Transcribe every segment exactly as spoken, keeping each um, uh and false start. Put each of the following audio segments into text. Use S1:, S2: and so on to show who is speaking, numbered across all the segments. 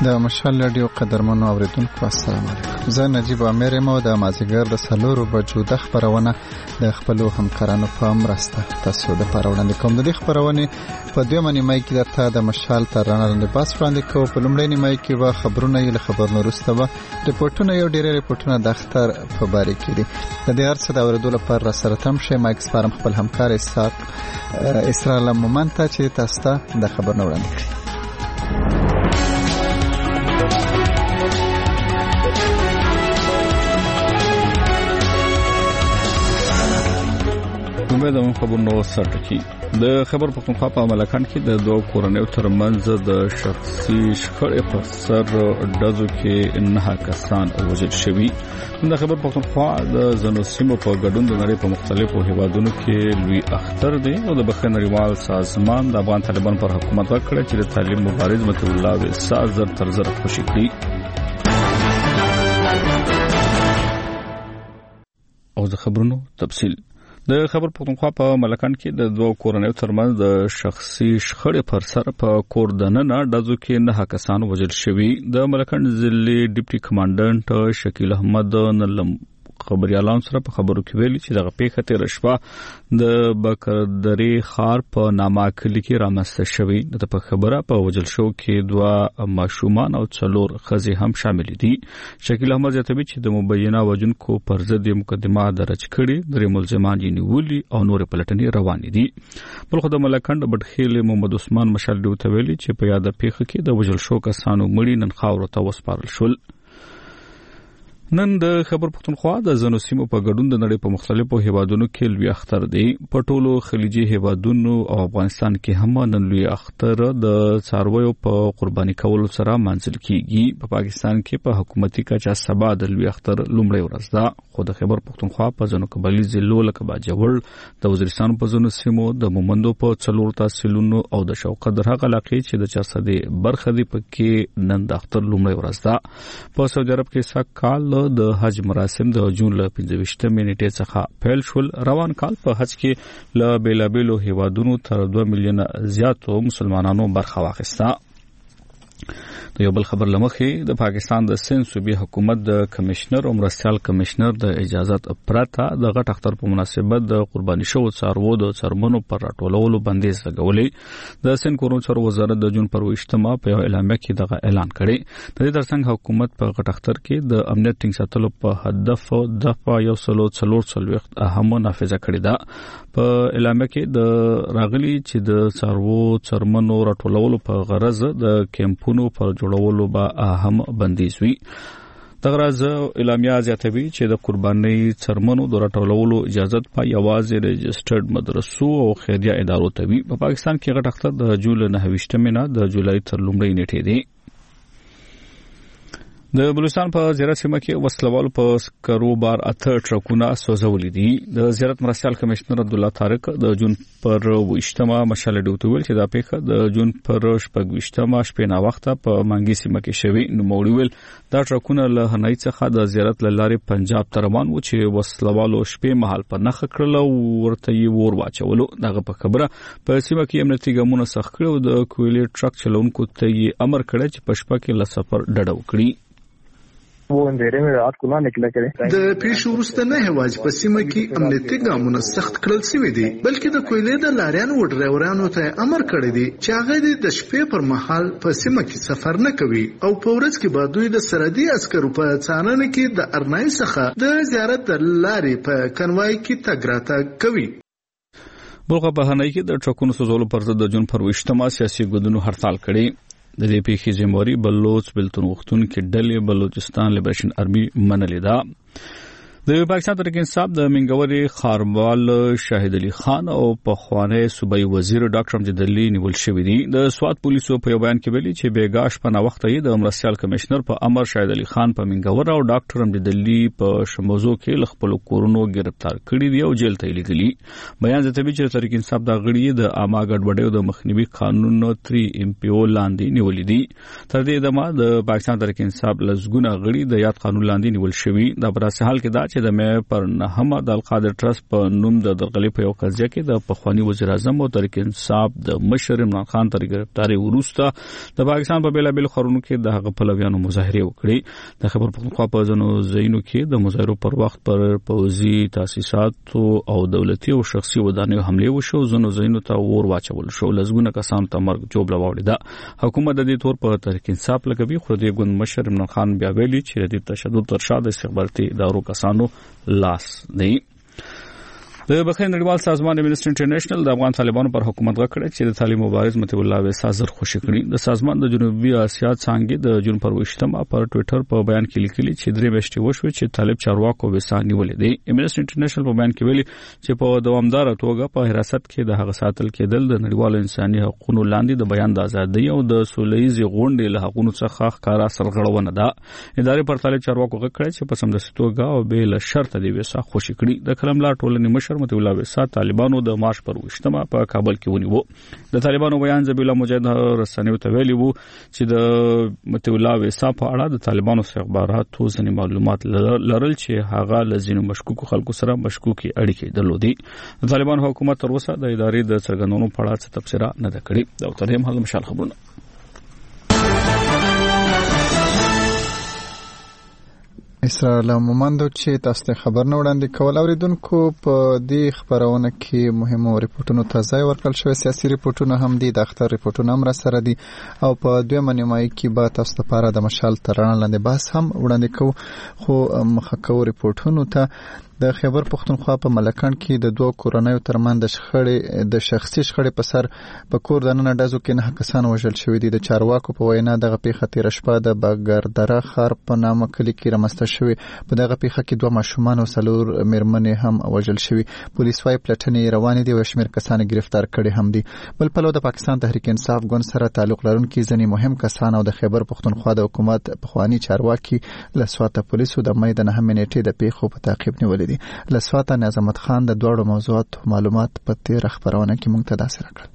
S1: د مشال رادیو قدرمنو اوریدونکو السلام علیکم. زه نجیب امیر مو د مازیګر د سلورو بجو د خبرونه د خپل همکارانو په مرسته تاسو د پرونده کوم. د خبرونه په دوه منی مای کې درته د مشال تر رانه باس وړاندې کوم. په لومړنی مای کې به خبرونه یې خبرونه وروسته به ریپورتونه یو ډېر ریپورتونه د اختر په باره کې دي. د دې هرڅه د اوریدلو پر سره تم شي مایکس فارم خپل همکار اسحاق اسرائیل مومنت چې تاسو ته د خبرونه وړاندې کړي.
S2: د خبرونو سرټکی د خبر پښتونخوا په ملکان کې د دوه کورنیو ترمنځ د شخصي شخړې په سر ډزو کې نه کسان وژل شوي. د خبر پښتونخوا د زنو سیمو په ګډون د نړۍ په مختلفو هیوادونو کې لوی اختر دی او د بخښنې نړیوال سازمان د افغان طالبان پر حکومت وکړه چې د تعلیم مبارز مت الله وسا زر تر زر خوشی کړي. او د خبرونو تفصیل د خبر پښتونخوا په ملکان کې د دوه کورنیو ترمنځ د شخصي شخړې پر سر په کور دننه ډزو کې نه کسان وژل شوي. د ملکان ضلع ډیپټي کمانډنټ شکیل احمد نلم خبريالان سره په خبرو کې ویلي چې دغه پیښه تیر شپه د بکردري خار په نامه کلی کې رامنځته شوې. د په خبره په وجل شو کې دوه ماشومان او څلور ښځې هم شامل دي. شکیل احمد زیاتوي چې د مبینه وجونکو پر ضد مقدمه درج کړي، درې ملزمان یې نیولي او نور پلټنې روانې دي. بل خو د ملکند بډخیل محمد عثمان مشال ډیو ته ویلي چې په یاد پیښه کې د وجل شو کسانو مړي نن خاور ته وسپارل شول. نن د خبر پښتونخوا د زنو سیمو په ګډون د نړۍ په مختلفو هیوادونو کې لوی اختر دی. په ټولو خلیجي هیوادونو او افغانستان کې هم نن لوی اختر د څارویو په قرباني کولو سره منځل کیږي. په پا پاکستان کې په حکومتي کچه سبا د لوی اختر لومړی ورځ ده. خو د خبر پښتونخوا په زنو قبایلی ضلعو لکه باجوړ، د وزیرستان په زنو سیمو، د مومندو په څلور تحصیلونو او د شوقت درهغه علاقې چې د چارصدې برخه دی پکې نن د اختر لومړی ورځ ده. په سعودي عرب کې سږ کال د حج مراسم د جون ل پنځه ویشتمې نیټې څخه پیل شول. روان کال په حج کې ل بیلابیلو هیوادونو تر دوه میلیونه زیاتو مسلمانانو برخه واخیسته. د یو بل خبر لمخې د پاکستان د سند صوبې حکومت د کمشنر او مرستيال کمشنر د اجازت پرته د غټ اختر په مناسبت د قرباني شوو څاروو د څرمنو پر راټولولو بندیز لګولې. د سند کورونو څارو وزارت د جون پر وشتمه په یو اعلامیه کې دغه اعلان کړي. د دې ترڅنګ حکومت په غټ اختر کې د امنیت ټینګ ساتلو په هدف د په یو سلو څلور څلويخت اهم نافذه کړې ده. په اعلامیه کې د راغلي چې د څاروو څرمنو راټولولو په غرض د کیمپونو پر جوړولو به اهم بندیز وي. دغه راز اعلامیه زیاتوي چې د قرباني څرمنو د راټولولو اجازه په یوازې رجسټرډ مدرسو او خیریه ادارو ته وي. په پاکستان کې غټ اختر د جولای نهه ویشتمې نه د جولای تر لومړۍ نیټې دی. د بلوچستان په زیارت سیمه کې وسلوالو په سکرو بار اته ټرکونه سوځولې دي. د زیارت مرستيال کمشنر عبد الله طارق د جون پر وشتمه مشال ډیو ته ویل چې دا پیښه د جون پر شپږ وشتمه شپې نا وخته په منګي سیمه کې شوی. نو موړي ویل دا ټرکونه له هنای څخه د زیارت لارې پنجاب ته روان و چې وسلوالو شپې مهال په نخ کړل او ورته یې ور واچولو. دغه په خبره په سیمه کې امنیتي ګامونه سخت کړو. د کویلې ټرک چلونکو ته یې امر کړی چې په شپه کې له سفر ډډه وکړي.
S3: वो अंधेरे में रात को ना निकला करे.
S4: د پیښو وروسته نه هواج په سیمه کې امنیتي ګامونه سخت کړل شوي دي، بلکې د کویلې د لاریانو او ډرایورانو ته امر کړی دی چې هغه د شپې پر مهال په سیمه کې سفر نه کوي او په ورځ کې به دوی د سرحدي عسکرو په څارنه کې د ارنای څخه د زیارت د لارې په کنوای کې تګ راتګ کوي.
S2: بلغه په هنای کې د ټرکونو سوزولو پر ضد د جون پر وشتمه سیاسي ګوندونو هړتال کړي. د دې پیښې ذمہواری بلوچ بلتون وختونکو ډلې بلوچستان لیبریشن آرمي منلې ده. د پاکستان تحریک انصاف د منګوري خاروال شاهد علي خان او په خوانه صوبای وزیر ډاکټر امجد علي نیول شوی دي. د سواد پولیسو په بیان کې ویلي چې بیګاش په وخت یې د مرستيال کمشنر په امر شاهد علي خان په منګور او ډاکټر امجد علي په شموزو کې خپل کورونو گرفتار کړي دي او جیل ته لګلي. بیان زته چې تحریک انصاف د غړي د اما ګډوډیو د مخنیوي قانون تری ام پی او لاندې نیولې دي. تر دې دمه د پاکستان تحریک انصاف لزګونه غړي د یاد قانون لاندې نیول شوی. د پراسه حال کې دا چې د مې پر نهمه د القادر ټرست په نوم د درغلي په یو قضیه کې د پخوانی وزیر اعظم او تحریک انصاف د مشر عمران خان تر گرفتاری وروسته د پاکستان په بیلابل خورونو کې د هغه پلویانو مظاهره وکړي. د خبر پختونخوا په ځینو ځایونو کې د مظاهرو پر وخت پر پوځي تاسیسات او دولتي او شخصي ودانیو حمله وشو. ځینو ځایونو ته اور واچول شو. لزګونه کسان ته مرګ جوړ لوړی ده. حکومت د دې تور په تحریک انصاف لګوي، خو د ګوند مشر عمران خان بیا ویلي چې د تشدد تر شا د استخباراتي ادارو کسانو لاس دی. د بخښنې نړیوال سازمان امنیسټي انټرنیشنل د افغان طالبانو پر حکومت غکړه چې د طالب مبارز متي الله ویسا زر خوشی کړي. د سازمان د جنوبي اسیا څنګه د جون پر وشتمه پر ټوئیټر په بیان کې لیکلي چې درې میاشتې وشوي چې طالب چارواکو ویسا نیولې دي. امنیسټي انټرنیشنل په بیان کې ویلي چې په دوامدار توګه په حراست کې د هغه ساتل کېدل د نړیوال انساني حقوقو لاندې د بیان د ازادۍ او د سولهییز غونډې له حقوقو څخه ښکارا سرغړونه ده. ادارې پر طالب چارواکو غکړه چې په سمدستي توګه او بل شرط دی ویسا خوشی کړي. د کلملا ټولنې مشر متي الله ویسا طالبانو د مارش پر وشتمه په کابل کې ونیو. د طالبانو بیان ذبیح الله مجاهد رسنیو ته ویلي وو چې د متي الله ویسا په اړه د طالبانو استخباراتو ځینې معلومات لرل چې هغه لزینو مشکوک خلکو سره مشکوکي اړیکې درلودي. د طالبانو حکومت تر اوسه د ادارې د څرګندونو په اړه څه تبصره نه ده کړې. دا ترهم حال مشال خبرونه.
S1: اسرائیل مومندو چې تاسو ته خبر نه وړاندې کول اوریدونکو په دې خبرونه کې مهمو ریپورتونو ته ځای ورکړل شوی. سیاسي ریپورتونه هم دي، د اختر ریپورتونه هم را سره دي او په دویمه نیمایي کې به تاسو لپاره د مشال ترانه لاندې بحث هم وړاندې کوو. خو مخکې کوو ریپورتونو ته د خیبر پختونخوا په ملکند کې د دوه کورنیو ترمن د شخړې د شخصي شخړې په سر په کور دننه ډزو کې نه کسان وژل شوی دي. د چارواکو په وینا دغه پیښه تیر شپه د باګردره خار په نامه کلی کې رامنځته شوې. په دغه پیښه کې دوه ماشومان او څلور میرمنې هم وژل شوي. پولیس وايي پلټنې روانې دي او شمېر کسان گرفتار کړي هم دي. بل پلو د پاکستان تحریک انصاف ګوند سره تعلق لرونکي ځینې مهم کسان او د خیبر پختونخوا د حکومت پخوانی چارواکي لسواته پولیسو د مې د نهمې نیټې د پیښو په تعقیب نیولې دي. لسواته نظامت خان د دوړو موضوعات معلومات په تیر خبرونه کې مونږ ته داسې راکړل.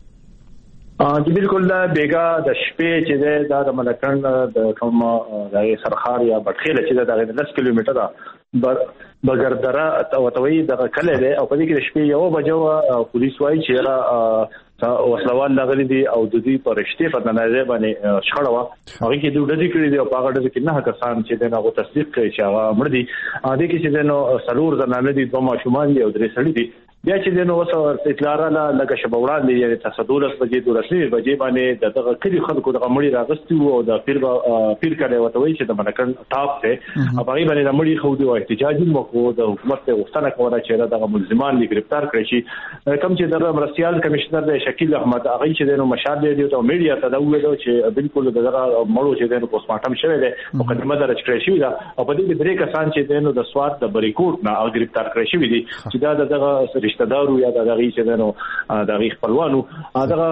S3: چې بالکل دا بیګا د شپې چې دا د ملکند د کوم د سرخار یا بټخیله چې دا د لس کیلومتره بغردره توتوي د کله ده او په دې کې د شپې یو بجو پولیس وايي چې را وسلوال لغلي دي او د دې پرشته په نظر باندې شخړه وا هغه کې دوه ډزې کړې دي او په هغه ډزې کې نه کسان چې دغه تصدیق کوي چې هغه مړ دي. ا دې کې چې نو سلور زنانه دي، دوه ماشومان دي او درې سړي دي. بیا چې نو وسو اطلاع را لکه شبوړان دي یعنی تصدورس بجې دولسي بجې باندې دغه کلی خلکو دغه مړی راغستي وو او د پیر پیر کړه وته وی چې د ملکن ټاپ ته هغه باندې د مړی خو دی او احتجاج مو د حکومت ته وستنه کوله چې دغه ملزمان لی گرفتار کړی شي. کوم چې د مرسیال کمشنر د شکیل احمد هغه چې نو مشال دی او میډیا ته دا ویلو چې بالکل دغه مړو چې د پوسټ مارټم شوی دی مقدمه درج کړی شوی دا او په دې درې کسان چې نو د سواد د بریکوټ نه گرفتار کړی شوی دي چې دا دغه رشتہ دارو یا د غي چې نو د غي خپلوانو دغه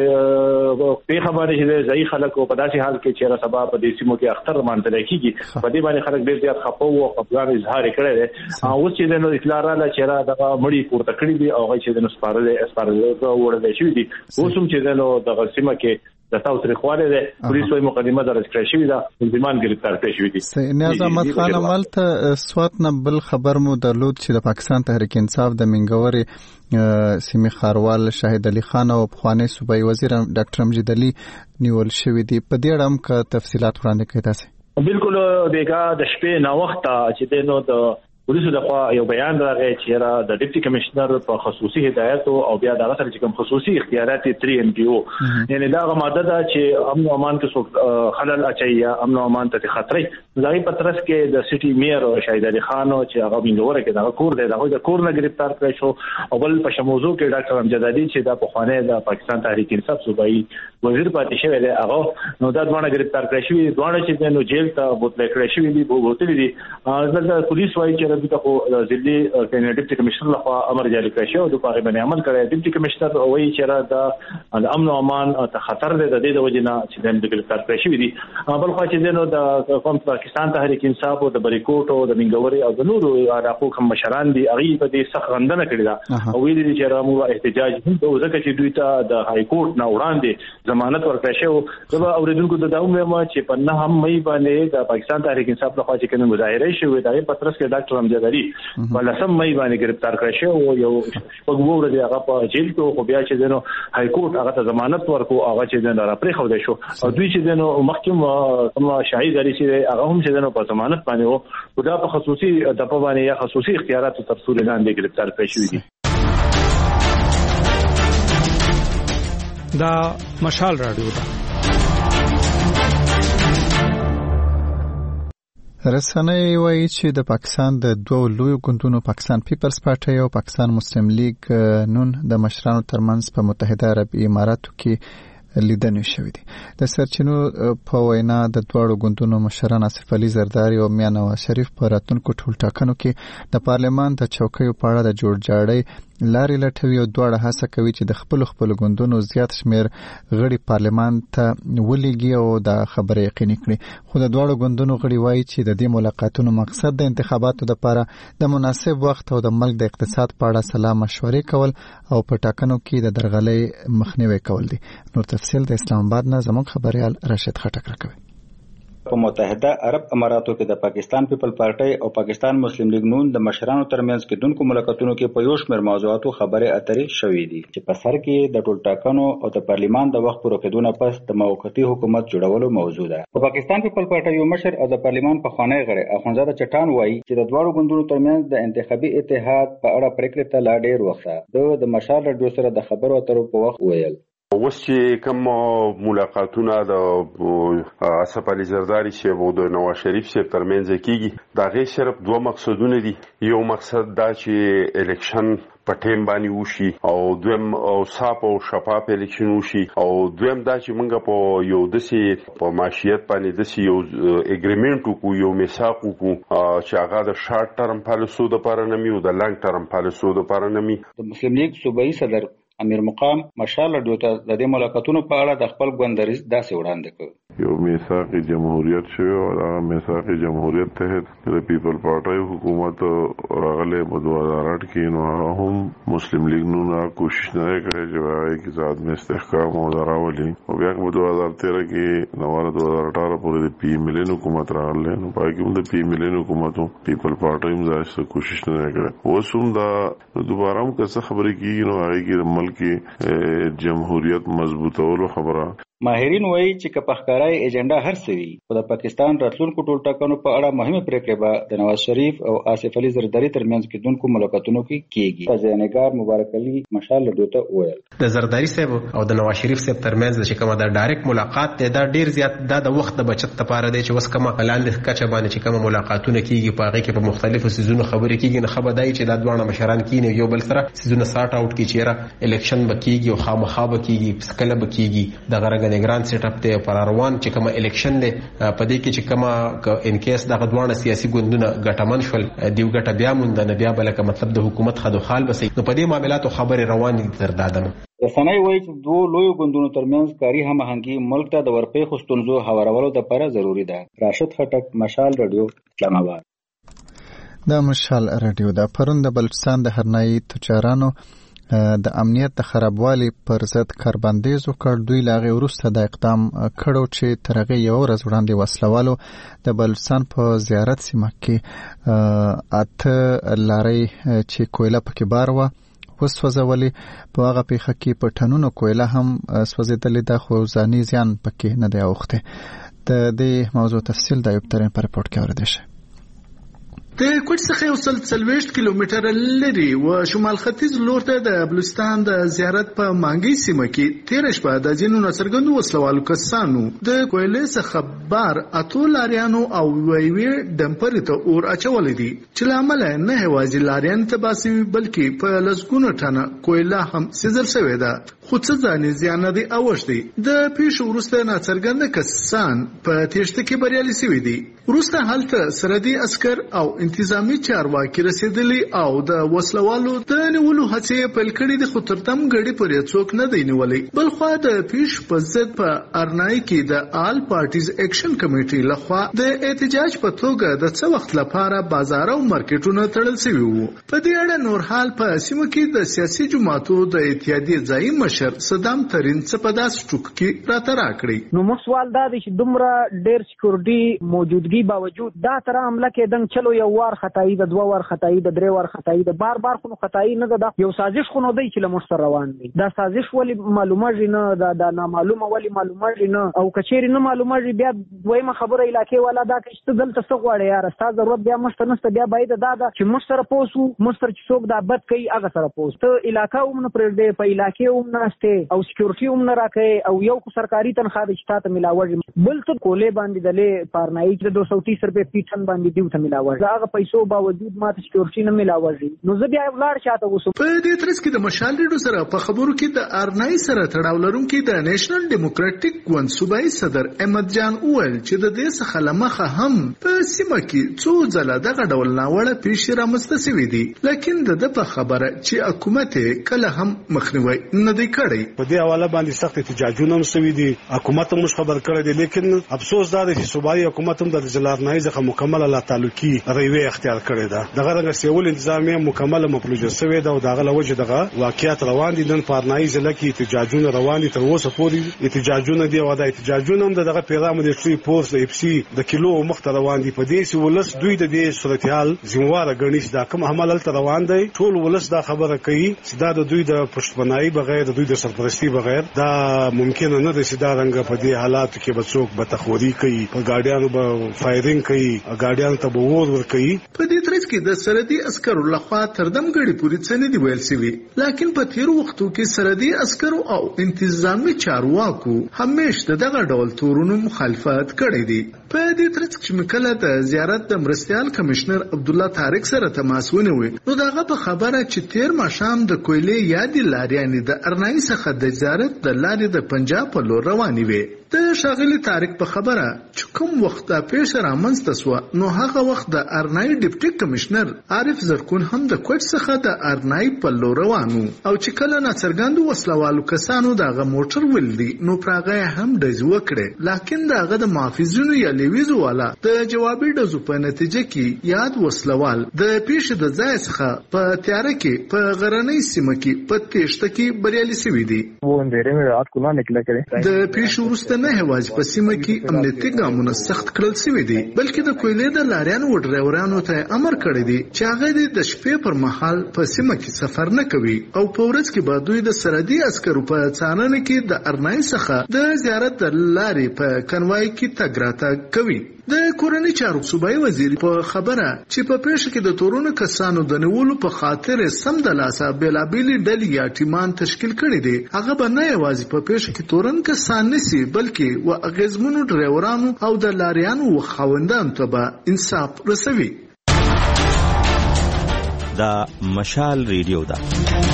S3: چې په خبره چې ځای خلکو په داسې حال کې چې را سبا په دې سیمو کې اختر مانځل کېږي په دې باندې خلک ډېر زیات خپو او خپګان اظهار کړي دي. او چې نو اطلاع را چې را دغه مړی پورته کړی دي او چې نو سپارل سپارل ورته شوی دي. اوسم چې نو دغه سیمه کې د تاسو لري ده پولیس وايي مقدمه درج کړې شوې ده، ملزمان گرفتار کړي شوی دي.
S1: نیاز احمد خان عملته سوات نه بل خبر مو درلود چې د پاکستان تحریک انصاف د منګوري سیمه خاروال شاهد علي خان او پخوانی صوبایي وزیر ډاکټر امجد علي نیول شوی دي. په دې اړه هم که تفصيلات وړاندې کړئ تاسو.
S3: بالکل دغه د شپې نا وخت چې نو د پولیسو دغه یو بیان راغی چې را د ډیپټي کمشنر په خصوصي هدایت او بیا دغه سره چې کوم خصوصي اختیارات تری ان پی او یعنی دا ماده ده چې امن او امان کې خلل اچي یا امن او امان ته خطرې ځای په ترڅ کې د سټي میر او شاهد علي خان چې هغه منګوره کې دا کور دی دا د کور نه گرفتار کړی شو. او بل په شموزو کې ډاکټر امجد علي چې دا په خوانه د پاکستان تحریک انصاف صوبایي وزیر پاتې شوی دی هغه نو دا ډوانه گرفتار کړی شوی ډوانه چې نو جیل ته بوتل کړی شوی دی بوتل دي. دا پولیس وايي چې د خو ځلې ډیپټي کمشنر لخوا امر جاری کړی شو د پاره باندې عمل کړی. ډیپټي کمشنر وايي چې را د امن او امان ته خطر دی د دې د وجنه چې د گرفتار کړی شوی دي. بل خو چې نو د قوم پاکستان تحریک انصاف او د بریکوټ او د منګوري او د نورو علاقو کوم مشران دي هغه په دې سخت غندنه کړې ده او ویلي چې را مو احتجاج هم د ځکه چې دوی ته د های کورټ نه وړاندې ضمانت ورکړی شو. دا اوریدونکو د داوم ما چې په نه هم مې باندې د پاکستان تحریک انصاف لخوا چې کوم مظاهره شوې ده په ترڅ کې ډاکټر نام امجد علي په لسم مې باندې گرفتار کړی شو او یو شپږ ورځې هغه په جیل کې خو بیا چې دنو های کورټ هغه ته ضمانت ورکو هغه چې دنو را پرې خو دی شو او دوی چې دنو محکم کوم شاهد علي چې هغه هم چې دنو په ضمانت باندې وو دا په خصوصي د په باندې یا خصوصي اختیارات تر څو لاندې گرفتار کړی شوی دي.
S5: دا مشال رادیو ده.
S1: رسنۍ وایي چې د پاکستان د دوه لوی ګوندونو پاکستان پیپلز پارټي او پاکستان مسلم لیگ نون د مشرانو ترمنځ په متحده عرب اماراتو کې لیدنې شوې دي. د سرچینو په وینا د دوه ګوندونو مشران آصف علي زرداری او میاں نواز شریف په راتلونکو ټولټاکنو کې د پارلمان د چوکیو په اړه د جوړجاړي لارې لټوي او دواړه هڅه کوي چې د خپل خپل ګوندونو زیات شمیر غړي پارلمان ته ولېږي او د خبرې یقیني کړي. خو د دواړو ګوندونو غړي وایي چې د دې ملاقاتونو مقصد د انتخاباتو لپاره د مناسب وخت او د ملک د اقتصاد په اړه سلا مشورې کول او په ټاکنو کې د درغلۍ مخنیوي کول دي. نور تفصیل د اسلام آباد نه زموږ خبريال راشد خټک راکوي.
S6: په متحده عرب اماراتو کې د پاکستان پیپل پارټي او پاکستان مسلم لیگ نون د مشرانو ترمنځ کې دونکو ملاقاتونو کې په یو شمېر موضوعاتو خبرې اترې شوې دي چې په سر کې د ټولټاکنو او د پارلمان د وخت پوره کېدو پس د موقتی حکومت جوړولو موضوع ده. په پاکستان پیپل پارټي یو مشر او د پارلمان په خوانی غړي اخوندزاده چټان وایي چې د دوه ګوندونو ترمنځ د انتخابي اتحاد په اړه پریکړه ته لا ډېر وخت د مشال رادیو سره د خبرو اترو په وخت ویل.
S7: اوس چې کوم ملاقاتونه د آصف علي زرداری صاحب او د نواز شریف صاحب ترمنځ کیږي دا غي صرف دوه مقصدونه دي. یو مقصد دا چې الیکشن په ټیم باندې وشي او دویم او صاف او شفاف الیکشن وشي او دویم دا چې موږ په یو دسي په معاشیت باندې دسي یو اګریمنت وکړو یو میثاق وکړو چې هغه د شارټ ټرم پالیسو د لپاره نمي او د لانګ ټرم پالیسو د لپاره نمي.
S6: د مسلم لیگ صوبایي صدر امیر مقام مشال رادیو ته د دې ملاقاتونو په اړه د خپل ګوندریز داسې وړاندې کړ.
S8: یو میثاق جمهوریت شوی او هغه میثاق جمهوریت ته د پیپل پارټي حکومت راغله په دوه هزار آټ کې نو هم مسلم لیگ نو کوشش نه کړې چې هغه کې ذات میں استحکام او دراولي او بیا په دوه هزار تیرہ کې نواره دوه هزار اٹھارہ پورې د پی ملین حکومت راغله نو پای کې د پی ملین حکومت پیپل پارټي هم ځای کوشش نه کړې. اوس هم دا دوباره هم څه خبرې کیږي نو هغه کې ملک جمهوریت مضبوطولو خبره.
S6: ماهرین وایي چې که په ښکارای ایجنډا هر څه وي خو د پاکستان راتلونکو ټولټاکنو په اړه مهمه پریکړه به د نواز شریف او آصف علي زرداری ترمنځ کېدونکو ملاقاتونو کې کیږي. تجزیه‌نګار مبارک علي مشال رادیو ته وویل
S9: د زرداری صاحب او د نواز شریف صاحب ترمنځ چې کومه د ډایرکټ ملاقات دی دا ډیر زیات د وخت د بچت لپاره دی چې وس کومه لاندې کچه باندې چې کومه ملاقاتونه کیږي په هغه کې په مختلفو سيزونو خبرې کیږي نه خبر دی چې دا دوه مشران کینې یو بل سره سيزونه سارټ اوټ کی چیرې الیکشن بکیږي او خامخا بکیږي سکله بکیږي د غرغ نگران سیټ اپ ته پر روان چې کومه الیکشن دی په دې کې چې کومه ان کیس دغه دوه سیاسي ګوندونه ګټمن شول دیو ګټه بیا مونږ نه بیا بلکې مطلب د حکومت خدو خال بسې نو په دې معاملاتو خبرې روان دي تر دادنه.
S6: رسنۍ وایي چې دوه لوی ګوندونو ترمنځ کاري هماهنګي ملک ته د ورپېښو ستونزو هوارولو لپاره ضروری ده. راشد خټک مشال رادیو اسلام آباد.
S1: د مشال رادیو د پرون د بلوچستان د هرنایي تجارانو د امنیت د خرابوالي پر ضد کاربندیز وکړ. دوی لاغه وروسته د اقدام کړو چې ترغه یو ورځ وړاندې وسلوالو د بلوچستان په زیارت سیمه کې اته لارې چې کویله پکې بار و وسوځولې. په هغه پیښه کې په ټنونو کویله هم سوځېدلې ده خو ځاني زیان پکې نه دی اوخته. د دې موضوع تفصیل د یو ترين په رپورت کې اوریدل شي.
S4: د کوټ څخه یو سل څلوېښت کیلومتره لري و شمال ختیځ لور ته د بلوچستان د زیارت په مانګي سیمه کې تیر شپه د ځینو نڅرګندو وسلوالو کسانو د کویلې څخه بار اتو لاریانو او ویوي ډمپر ته اور اچول دي چې لامل نه هوازي لاریان ته باسي بلکې په لسګونو ټنه کویله هم سيزل شوې ده خو څه ځاني زیان نه دي اوښتي. د پیښو وروسته نڅرګند کسان په تېښته کې بریالي شوي دي. وروسته هلته سرحدي عسكر او انتظامی چارواکي رسیدلی او د وسلوالو د نیولو هڅې پیل کړې دي خو ترتم غړي پرې څوک نه دی نیولای. بل خو د پیش په ضد په ارنای کې د آل پارټیز اکشن کمیټې لخوا د احتجاج په توګه د څو وخت لپاره بازار او مارکیټونه تړل شوي وو. په دې اړه نور حال په سیمه کې د سیاسي جماعتو د اتحادیې ځای مشر مشر صدام ترين څه په داس ټوک کې راته راکړي.
S10: نو موږ سوال دا دی چې دومره ډېر سکیورټي موجودګي باوجود دا تر عمله کې دنګ چلو یو وار خدای د دوه وار خدای د درې وار خدای د بار بار خو خدای نه ده یو سازش خو نه دی چې لمر سره روان دي. دا سازش ولی معلومه نه دا د نامعلومه ولی معلومه نه او کچېری نه معلومه بیا دویمه خبره علاقې والا دا چې دلته څه غواړي یار ستا ضرورت بیا مست نست بیا باید دا دا چې مست سره پوسو مست چې څوک دا بد کوي هغه سره پوس ته علاقې هم نه پرې په علاقې هم نهسته او سکیورټي هم نه راکې او یو سرکاري تنخواه د شتات ملاوړ بل ته کولې باندې دلې پارنای چې دوه سوه تیس روپے پیټن باندې دیو ته ملاوړ هغه پیسو باوجود ماته سکیورټي نه ملاوړ نو زه بیا ولار چاته وسو.
S4: په دې ترڅ کې د مشال ریډو سره په خبرو کې د ارنای سره تړاو لرونکي د نېشنل ډیموکراټک ګوند صوبایي صدر احمد جان اول چې د دې څخه لمخه هم په سیمه کې څو ځله دغه ډول ناوړه پیښې رامنځته شوې دي لیکن د د په خبره چې حکومت کله هم مخنیوي نه دی کړی.
S11: په دې حواله باندې سخت احتجاجونه هم شوي دي حکومت هم خبر کړی دی لیکن افسوس دا دی چې صوبایي حکومت هم د ځلارنای څخه مکمل الله تعلقي رویه اختیار کړی ده. دغه رنګ سیول انتظامیه مکمل مفلوجه شوې ده او دغه لوجه دغه واقعیت روان دي. نن پارنای ضلع کې احتجاجونه روان دي تر اوسه پورې احتجاجونه دي او د احتجاجونه هم دغه پیغام د شری پورس د اف سي د کیلو مخ ته روان دي. په دې چې ولس دوی د دې صورتحال ذمہوار غني چې دا کوم عمل تل روان دی ټول ولس دا خبره کوي چې دا د دوی د پښتونایي بغیر د دوی د سرپرستی بغیر دا ممکن نه دی چې دا رنګ په دې حالات کې به څوک به تخوري کوي په ګاډیانو به فایرینګ کوي ګاډیانو ته به ور ور کوي.
S4: په دې ترڅ کې د سرحدي عسکرو لخوا تر دمګړي پوری څه نه دی ویل شوی لیکن په تیر وختو کې سرحدي عسکرو او انتظامی چارواکو همیشه دغه ډول تورونو مخالفت کړی دی. په دې ترڅ کې مکله د زیارت د مرستيال کمشنر عبد الله طارق سره تماس ونیوي نو دغه په خبره چې تیر ماشام د کویلې یادې لاریانې د ارنای څخه د زیارت د لارې د پنجاب په لور روانې وي. د شاغلی طارق په خبره چې کوم وخت د پیښه رامنځته سو نو هغه وخت د ارنای ډیپټي کمشنر عارف زرکون هم د کوټ څخه د ارنای په لور روانو او چې کله ناڅرګندو وسلوالو کسانو دغه موټر ولدي نو پراغه هم د وکړي لیکن دغه د محافظینو یا لیویزو والا د جوابي ډزو په نتیجه کې یاد وسلوال د پیښې د ځای څخه په تیار کې په غرنۍ سیمه کې په تېشته کې بریالي شوی دي.
S12: و اندھیرے میں رات کو نہ نکلا کرے.
S4: د پیښې وروسته نه هواج په سیمه کې امنیتي ګامونه سخت کړل شوی دي بلکې د کویلې د لاریانو و ډرایورانو ته امر کړی دی چې هغه د شپې پر مهال په سیمه کې سفر نه کوي او په ورځ کې به دوی د سرحدي عسکرو په څارنه کې د ارنای څخه د زیارت د لارې په کنوای کې تګ راتګ کوي. د کورنۍ چارو صوبایي وزیر په خبره چې په پیښه کې د تورونو کسانو د نیولو په خاطر سم د لاسه بیلابېلې ډلې یا ټیمان تشکیل کړي دي هغه به نه یوازې په پیښه کې تورن کسان نسی بلکې و اغیزمنو ډرایورانو او د لاریانو خوندانو ته به انصاف رسوي.
S13: دا مشال ریډیو ده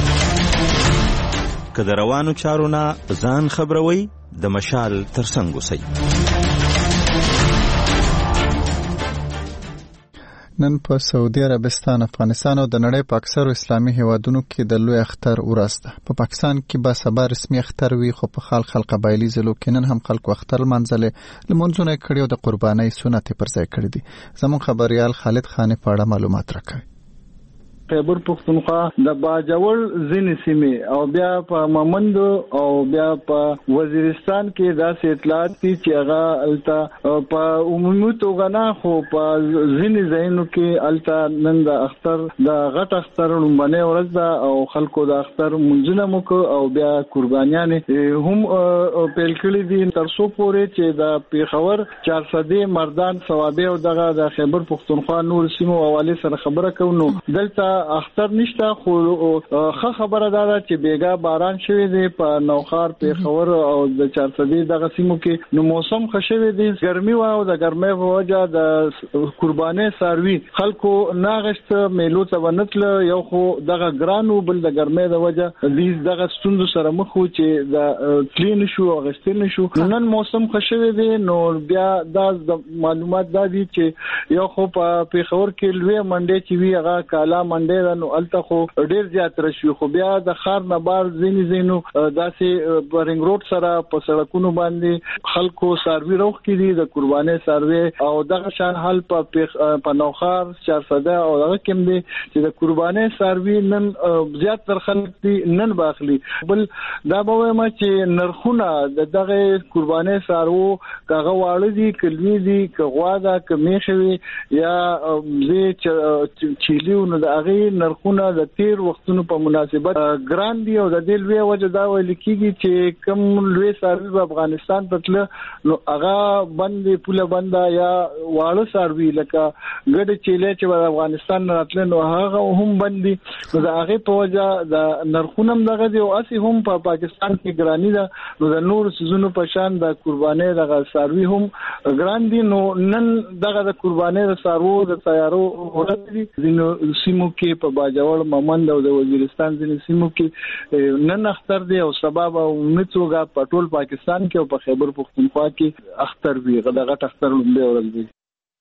S13: که د روانو چارو نه ځان خبروي د مشال ترڅنګ اوسئ.
S1: نن په سعودي عربستان، افغانستان او د نړۍ په اکثرو اسلامي هیوادونو کې د لوی اختر ورځ ده. په پاکستان کې به سبا رسمي اختر وي خو په خال خال قبایلی ځلو کې نن هم خلکو اختر لمانځلې لمونځونه یې کړي او د قربانۍ سنت یې پر ځای کړي دي. زموږ خبريال خالد خان په اړه معلومات راکوي.
S14: خیبر پختونخوا د باجوړ ځینې سیمې او بیا په ممند او بیا په وزیرستان کې داسې اطلاعات دي چې هغه الته په عمومي توګه نه خو په ځینې ځایونو کې الته نن د اختر د غټ اختر لومړنۍ ورځ ده او خلکو د اختر منځونه مو او بیا قربانیانې هم پیل کړي دي تر څو پورې چې د پیښور چارسدې مردان ثوابه او دغه د خیبر پختونخوا نور سیمو حواله سره خبره کوو. دلته اختر نشته خو ښه خبره ده چې بیګا باران شوی دی په نوخار پیښور او د چارسدې دغه سیمو کې نو موسم ښه شوی دی ګرمي و او د ګرمۍ په وجه د قربانۍ ساروي خلکو ناغشت میلو ته ونتل یو خو دغه ګرانو بل د ګرمۍ د وجه دې دغه ستوندو سره مخ و چې د کلین شو او غشتل شو. نن موسم ښه شوی دی نو بیا د معلومات دا دي چې یو خو په پیښور کې لوی منډه چې وی هغه کالا منډه لنډه نو الته خو ډیر زیات رشي خو بیا د خار نه بار زینی زینو داسې برنګ روډ سره په سړکونو باندې خلکو سروي روخ کړي د قرباني سروي او دغه شان حل په په نوخار چار صدا او دغه کوم دي چې د قرباني سروي نن زیات تر خلک دي نن باخلي بل دا به ما چې نرخونه د دغه قرباني سارو کاغه واړه دي کلوي دي کغوا دا کمیشوي یا زی چيلیو نو د هغه نرخونه د تیر وختونو په مناسبت ګران دي او د دې لوی وجه دا ویل کیږي چې کوم لوی سروي په افغانستان پتل نو هغه باندې پوله بندا یا واړه سروي لکه ګډ چيله چې په افغانستان راتل نو هغه هم باندې نو د هغه په وجه د نرخونه دغه دی او اسی هم په پاکستان کې ګرانی ده نو د نور سيزونو په شان د قرباني دغه سروي هم ګران دي نو نن دغه د قرباني د سارو د تیارو ورته دي نو سیمو کې په باجوړ ممند او د وزیرستان ځینې سیمو کې نن اختر دی او سبب او میڅوګه په ټول پاکستان کې او په خیبر پختونخوا کې اختر وی غدغه اختر لومبه ورځ دی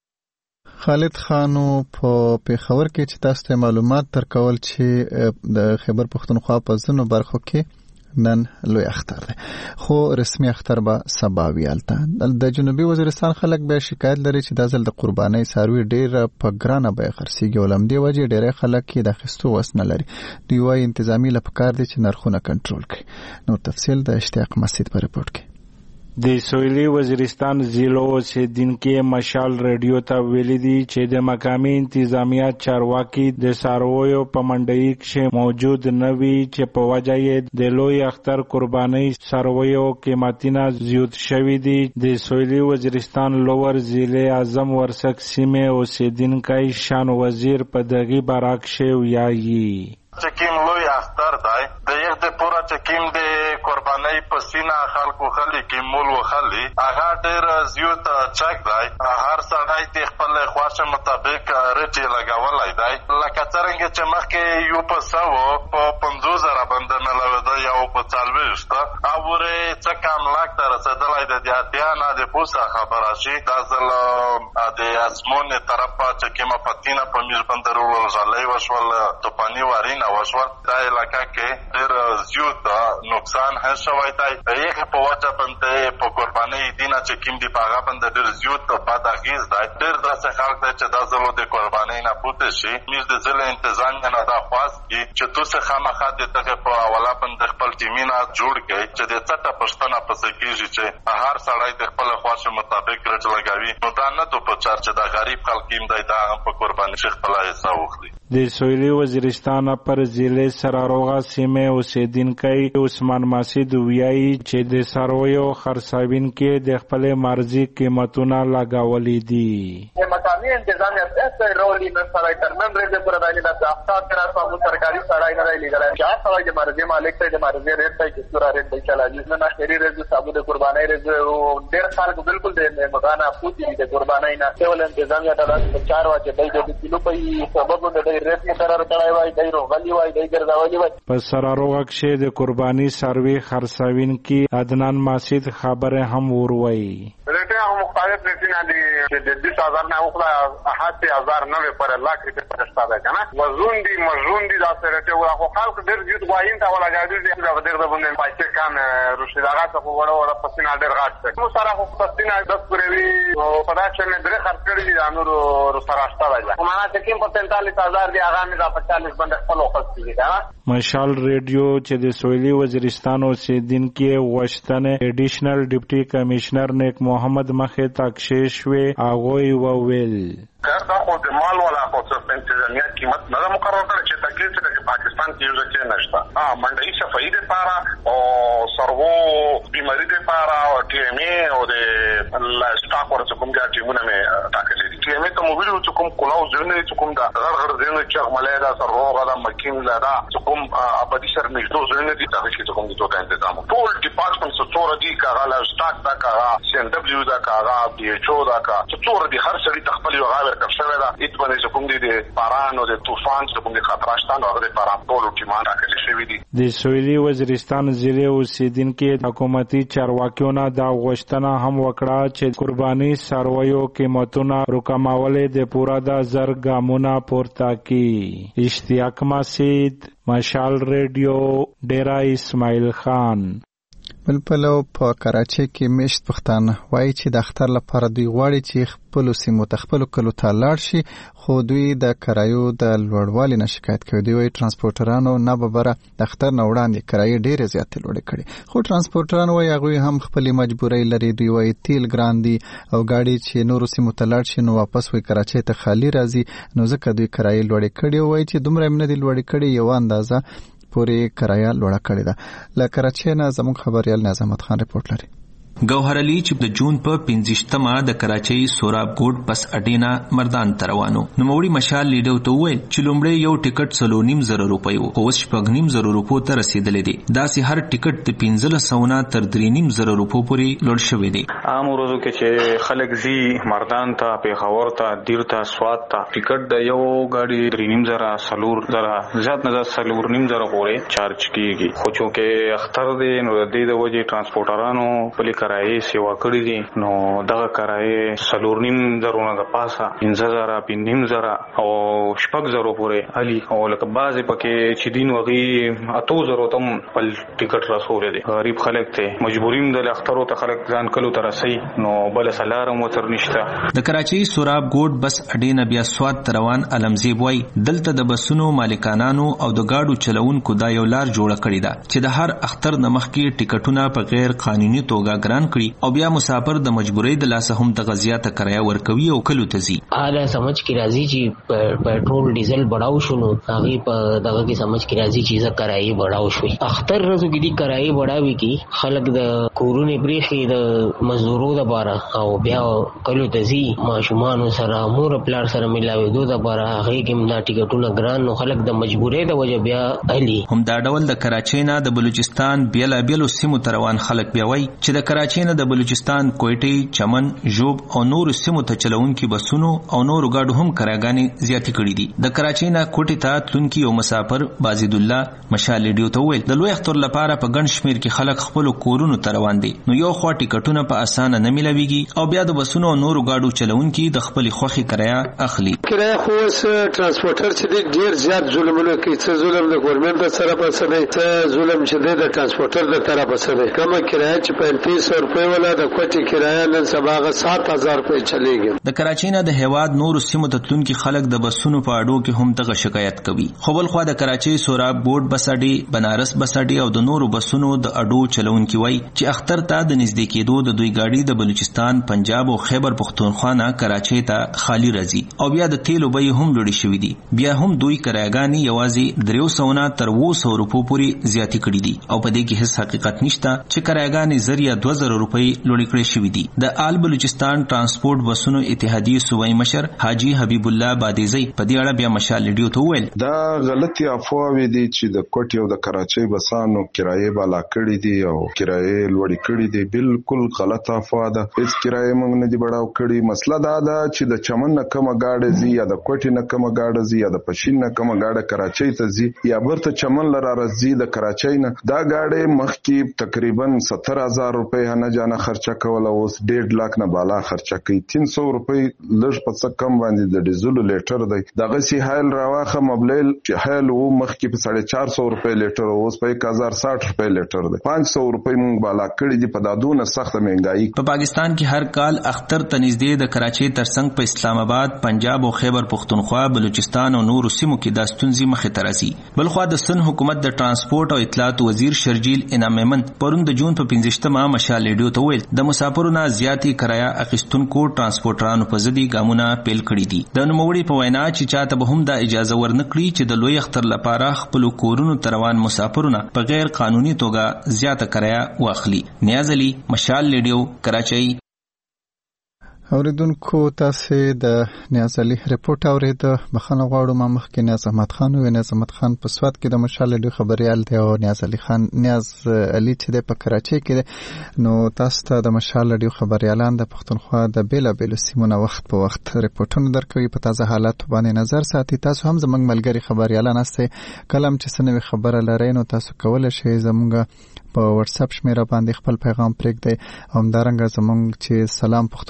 S1: خالد خانو په پیښور کې چې تاسو ته معلومات ترکول چې د خیبر پختونخوا په ځینو برخو کې نن لوی اختر دی خو رسمي اختر به سبا ویالته د جنوبي وزیرستان خلک به شکایت لري چې د ځل د قرباني ساروي ډیر په ګرانه به خرڅيږي ولم دی وجه ډیر خلک کې د خستو وسنه لري دوی وايي انتظامی لپاره دي چې نرخونه کنټرول کړي نو تفصیل د اشتیاق مسجد په رپورت کې
S15: د سویلي وزیرستان ضلع اوسیدونکو مشال رادیو ته ویلي دي چې د مقامي انتظامیه چارواکي د سارویو په منډي کې موجود نوي چې په وجه یې د لوی اختر قرباني سارویو قیمتونه زیات شوي دي د سویلي وزیرستان لوور ضلع اعظم ورسک سیمه اوسیدونکو شان وزیر په دغه باراک شو یایي
S16: چکیم لوی اختر دی د یو د پورا چکیم د قرباني پسینا خلکو خلی کې مول وخلی هغه ډیر زیات چک دی هر سړی د خپل خواشه مطابق رټي لګولای دی لکه څنګه چې مخکې یو په سو په پنځوس زره باندې ملو دی یو په څلويشت او ور څه کم لاک تر رسیدلای د دیاتیانا د پوسا خبره شي د ځل د اسمون طرفه چکیم پتینا په میز بندرول ځلای وشول توپانی وارین وشول دا علاقه کې ډېر زیات نقصان هڅ شوی دی یک په وجه باندې په قرباني دینه چې کوم دی په هغه باندې ډېر زیات بد اغیز دی ډېر داسې خلک دی چې دا زلو د قرباني نه پوته شي میز د ځل انتظام نه دا خاص کی چې تاسو خامخا د دغه په اوله باندې خپل ټیمینه جوړ کړئ چې د څټه پښتنه پسې کیږي چې هر سړی د خپل خواشه مطابق رچ لګاوي نو دا نه ته په چار چې دا غریب خلک هم دی دا په قرباني شي خپل حصہ وخلي
S15: د سویلي وزیرستان پر ضلع سراروغه سیمه اوسیدونکو عثمان مسعود ویایي چې د سارویو خرڅاوونکو د خپل مرزي قیمتونه لګولې دي
S17: د مقامي انتظامیه څخه رولي نه سره ترمن رېځه پر باندې د افسر کرا په سرکاري سړای نه لګل چې هغه د مرزي مالک ته د مرزي ریټ ته چې سورا ریټ دی چلا دي نه شری رېځه صاحب د قرباني رېځه ډېر خلک بالکل د مغانا پوتې د قرباني نه ټول انتظامیه د چار واچې د کیلو په سبب د ریټ مقرر کړای وای دایرو غلی وای دای ګرځاولي وای
S15: په سراروغه کې د قرباني سروي خرڅاوونکو عدنان مسعود خبره هم وروي
S17: ریټه هم مختلف ریټونه دي چې د بیس هزار نه وکړه احد هزار نه پر لاک ریټه پرستا ده کنه وزون دي مزون دي دا سره ته خو خلک ډېر جوړ وایم تا ولا جادو دي دا ډېر د باندې پاتې کان رشیداغه ته وړه وړه پسینه ډېر غاټ نو سره خو پسینه د پرېوي په دا چې نه درې خرڅ کړی دي انور سره استا ده معنا چې کوم په پینتالیس هزار دی هغه مې دا پچالیس باندې خپل وخت کیږي
S15: مشال ریډیو چې د سویلي وزیرستان اوسیدونکو وشتنه ایډیشنل ډیپټي کمشنر نیک محمد مخه تاکشش وی اغوی وویل
S17: دا خو د مال ولا خو څه انتظامیه قیمت نه مقرر کړی چې تکلیف چې پاکستان کې یو ځای نشته ها منډي صفائی د پاره او سرو بیماری د پاره او ټي ام ای او د لا سټاک ورته کوم ځای ټیمونه مې تاکل دي ټي ام ای ته موبایل چې کوم کلاو ځنه چې کوم دا غر غر ځنه چې عمله دا سرو غدا مکین لا دا چې کوم ابدي سر نشته ځنه دي تاسو چې کوم دي ټول تنظیم ټول ډپارټمنټ څوره دي کاغه لا سټاک دا کاغه سي ان دبليو دا کاغه بي ایچ او دا کاغه څوره دي هر څړي تخپل یو غاور کړ شوی دا ایت باندې کوم دي د باران او د طوفان څخه کوم دي خطرشتان او د باران ټول ټیمان راکړي شوی دي
S15: د سویلي وزیرستان ضلع اوسیدونکو حکومتي چارواکیو نه دا غوښتنه هم وکړه چې قرباني سارویو قیمتونه رکا کمولې د پورا د زر ګامونه پورته کی. اشتیاق مسید، مشال ریډیو، ډیرا اسماعیل خان.
S1: بل پلو په کراچۍ کې مشت پښتانه وایي چې د اختر لپاره دوی غواړي چې خپل سیمو ته خپل کلو ته لاړ شي، خو دوی د کرایو د لوړوالي نه شکایت کوي. دوی وایي ترانسپورټرانو نه ببره د اختر نه وړاندې کرایې ډېرې زیاتې لوړې کړي، خو ترانسپورټران وایي هغوی هم خپلې مجبورۍ لري. دوی وایي تیل ګران دي او ګاډي چې نورو سیمو ته لاړ شي نو واپس وایي کراچۍ ته خالي راځي، نو ځکه دوی کرایې لوړې کړي. وایي چې دومره یې نه دي لوړې کړي، یوه اندازه پورې کرایه لوړه کړې ده. له کراچۍ نه زموږ خبریال نیاز احمد خان رپورټ لري.
S18: ګوهر علي چې د جون په پنځشتمه د کراچۍ سوراب ګوډ بس اډینا مردان ته روانو، نوموړي مشال لیډو ته وویل چې لومړی یو ټیکټ څلور نیم زره روپۍ و، خو اوس شپږ نیم زره روپو ته رسیدلی دی. داسې هر ټیکټ د پنځلس سوه نه تر درې نیم زره روپو پورې لوړ شوی دی.
S19: عام ورځو کې چې خلک ځي مردان ته، پیښور ته، دیر ته، سوات ته، ټیکټ د یو ګاډي درې نیم زره، څلور زره، زیات نه زیات څلور نیم زره پورې چارج کیږي. خو چونکې اختر دی نو د دې د وجې ترانسپورټرانو خپلې کرایې سیوا کړی دي، نو دغه کرایې څلور نیم زرونه د پاسه پنځه زره، پنځه نیم زره او شپږ زرو پورې علي، او لکه بعضې پکې چې دین وغي اتو زرو ته هم خپل ټیکټ رسولی دی. غریب خلک دی، مجبوریم د اخترو ته خلک ځان کلو ته رسوي، نو بله سلاره هم ورته نشته.
S18: د کراچۍ سوراب ګوډ بس اډې نه بیا سوات ته روان علمزیب وایي دلته د بسونو مالکانانو او د ګاډو چلونکو دا یو لار جوړه کړې ده چې د هر اختر نه مخکې ټیکټونه په غیر قانوني توګه ګران کړي او بیا مسافر د مجبورۍ د لاسه هم د غزیاته کرایه ورکوي او کلو ته ځي.
S20: حالا سمجھ کې راځي چې پېټرول ډیزل بڑاو شونو، هغه په دغه کې سمجھ کې راځي چې کرایه بڑاو شوي. اختر ورځو کې دي کرایه بڑاوي کې خلک د کورونو پریخي د مزدورو د بارا او بیا کلو ته ځي، ماشومان سره مور پلار سره ملاوي دوه د بارا هغه کې دا ټیکټونه ګران، نو خلک د مجبورۍ د وجه بیا علي.
S18: هم دا ډول د کراچۍ نه د بلوچستان بیلا بیلو سیمو ته روان خلک بیا وایي چې د کراچۍ نه د بلوچستان، کوټې، چمن، ژوب او نور سیمو ته چلونکي بسونو او نور ګاډو هم کراګانې زیاتې کړې دي. د کراچۍ نه کوټې ته تلونکي یو مسافر بازید الله مشال لیډیو ته وویل د لوی اختر لپاره په ګڼ شمېر کې خلک خپلو کورونو ته روان دي، نو یو خوا ټیکټونه په اسانه نه میلاویږي او بیا د بسونو او نورو ګاډو چلونکي د خپلې خوښې کرایه اخلي.
S21: کرایه خو اوس ترانسپورټر چې دی ډېر زیات ظلمونه کوي، څه ظلم د ګورنمنټ د طرفه څه دی، څه ظلم چې دی د ترانسپورټر د طرفه څه دی. کومه کرایه چې پینتیس سو روپۍ ولا د کوټې کرایه نن سبا هغه سات هزار روپۍ چلیږي.
S18: د کراچۍ نه د هیواد نورو سیمو ته تلونکي خلک د بسونو په اډو کې هم دغه شکایت کوي. خو بل خوا د کراچۍ سوراب ګوډ بس اډې، بنارس بس اډې او د نورو بسونو د اډو چلونکي وایي چې اختر ته د نږدې کېدو د دوی ګاډي د بلوچستان، پنجاب او خیبر پښتونخوا نه کراچۍ ته خالي راځي او بیا د تیلو بیې هم لوړې شوي دي. بیا هم دوی کرایګانې یوازې درې سوه نه تر اووه سوه روپو پورې زیاتې کړي دي او په دې کې هیڅ حقیقت نشته چې کرایګانې زر یا دوه زره روپۍ لوړې کړې شوي دي. د آل بلوچستان ترانسپورت بسونو اتحادیې صوبایي مشر حاجی حبیب الله بادیزی په دې اړه بیا مشال لیډیو ته وویل
S22: دا غلطي افواوې دي چې د کوټې او د کراچۍ بسانو کرایې بالا کړې دي او کرایې لوړې کړې دي. بالکل غلطه افوا ده، هیڅ کرایې موږ نه دي بړاو کړي. مسله دا ده چې د چمن نه کومه ګاډه ځي یا د کوټې نه کومه ګاډه ځي یا د پښین نه کومه ګاډه کراچۍ ته ځي یا برته چمن لره راځي د کراچۍ نه، دا ګاډه مخکې تقریبا ستر هزار روپۍ نه جانه خرچه کوله، اوس ډېر لاک نه بالا خرچه کوي. تین سو روپۍ لږ په څه کم باندې د ډیزلو لیټر دی. دغه سی حایل راواخه مبلیل چې حایل وو مخکې په ساڑھے چار سو روپۍ لیټر، اوس په یک هزار ساٹھ روپۍ لیټر دی. پانچ سو روپۍ مونږ بالا کړي دي. په دادونه سخته مهنګایي.
S18: په پاکستان کې هر کال اختر ته نږدې د کراچۍ ترڅنګ په اسلام آباد، پنجاب او خیبر پښتونخوا، بلوچستان او نورو سیمو کې د ستونزې مخې ته راځي. بلخوا د سن حکومت د ترانسپورت او اطلاعات وزیر شرجیل انعام میمن پرون د جون په پنځشتمه مشال لیډیو ته ویل د مسافرو نه زیاتې کرایه اخیستونکو ترانسپورټرانو په ضد ګامونه پیل کړي دي. د نوموړي په وینا چې چاته به هم دا اجازه ورنکړي چې د لوی اختر لپاره خپل کورونو ته روان مسافرونه په غیر قانوني توګه زیاته کرایه واخلي. نیاز علي، مشال لیډیو، کراچۍ.
S1: اوریدونکو تاسو د نیاز علي رپورټ اورید. بخښنه غواړو ما مخکې نیاز احمد خان و نیاز احمد خان په سواد کې د مشال لیډیو خبريال دی او نیاز علي خان نیاز علي چې د په کراچۍ کې نو تاسو ته د مشال لیډیو خبريالان د پښتونخوا د بیلا بیل سیمونو وخت په وخت رپورټونه درکوي، په تازه حالات باندې نظر ساتي. تاسو هم زموږ ملګری خبريالان استه کلم چې سنوي خبره لرئ نو تاسو کولای شئ زموږ په واتس اپ شمیره باندې خپل پیغام پرېږدئ او همدارنګه زموږ چې سلام پښتونخوا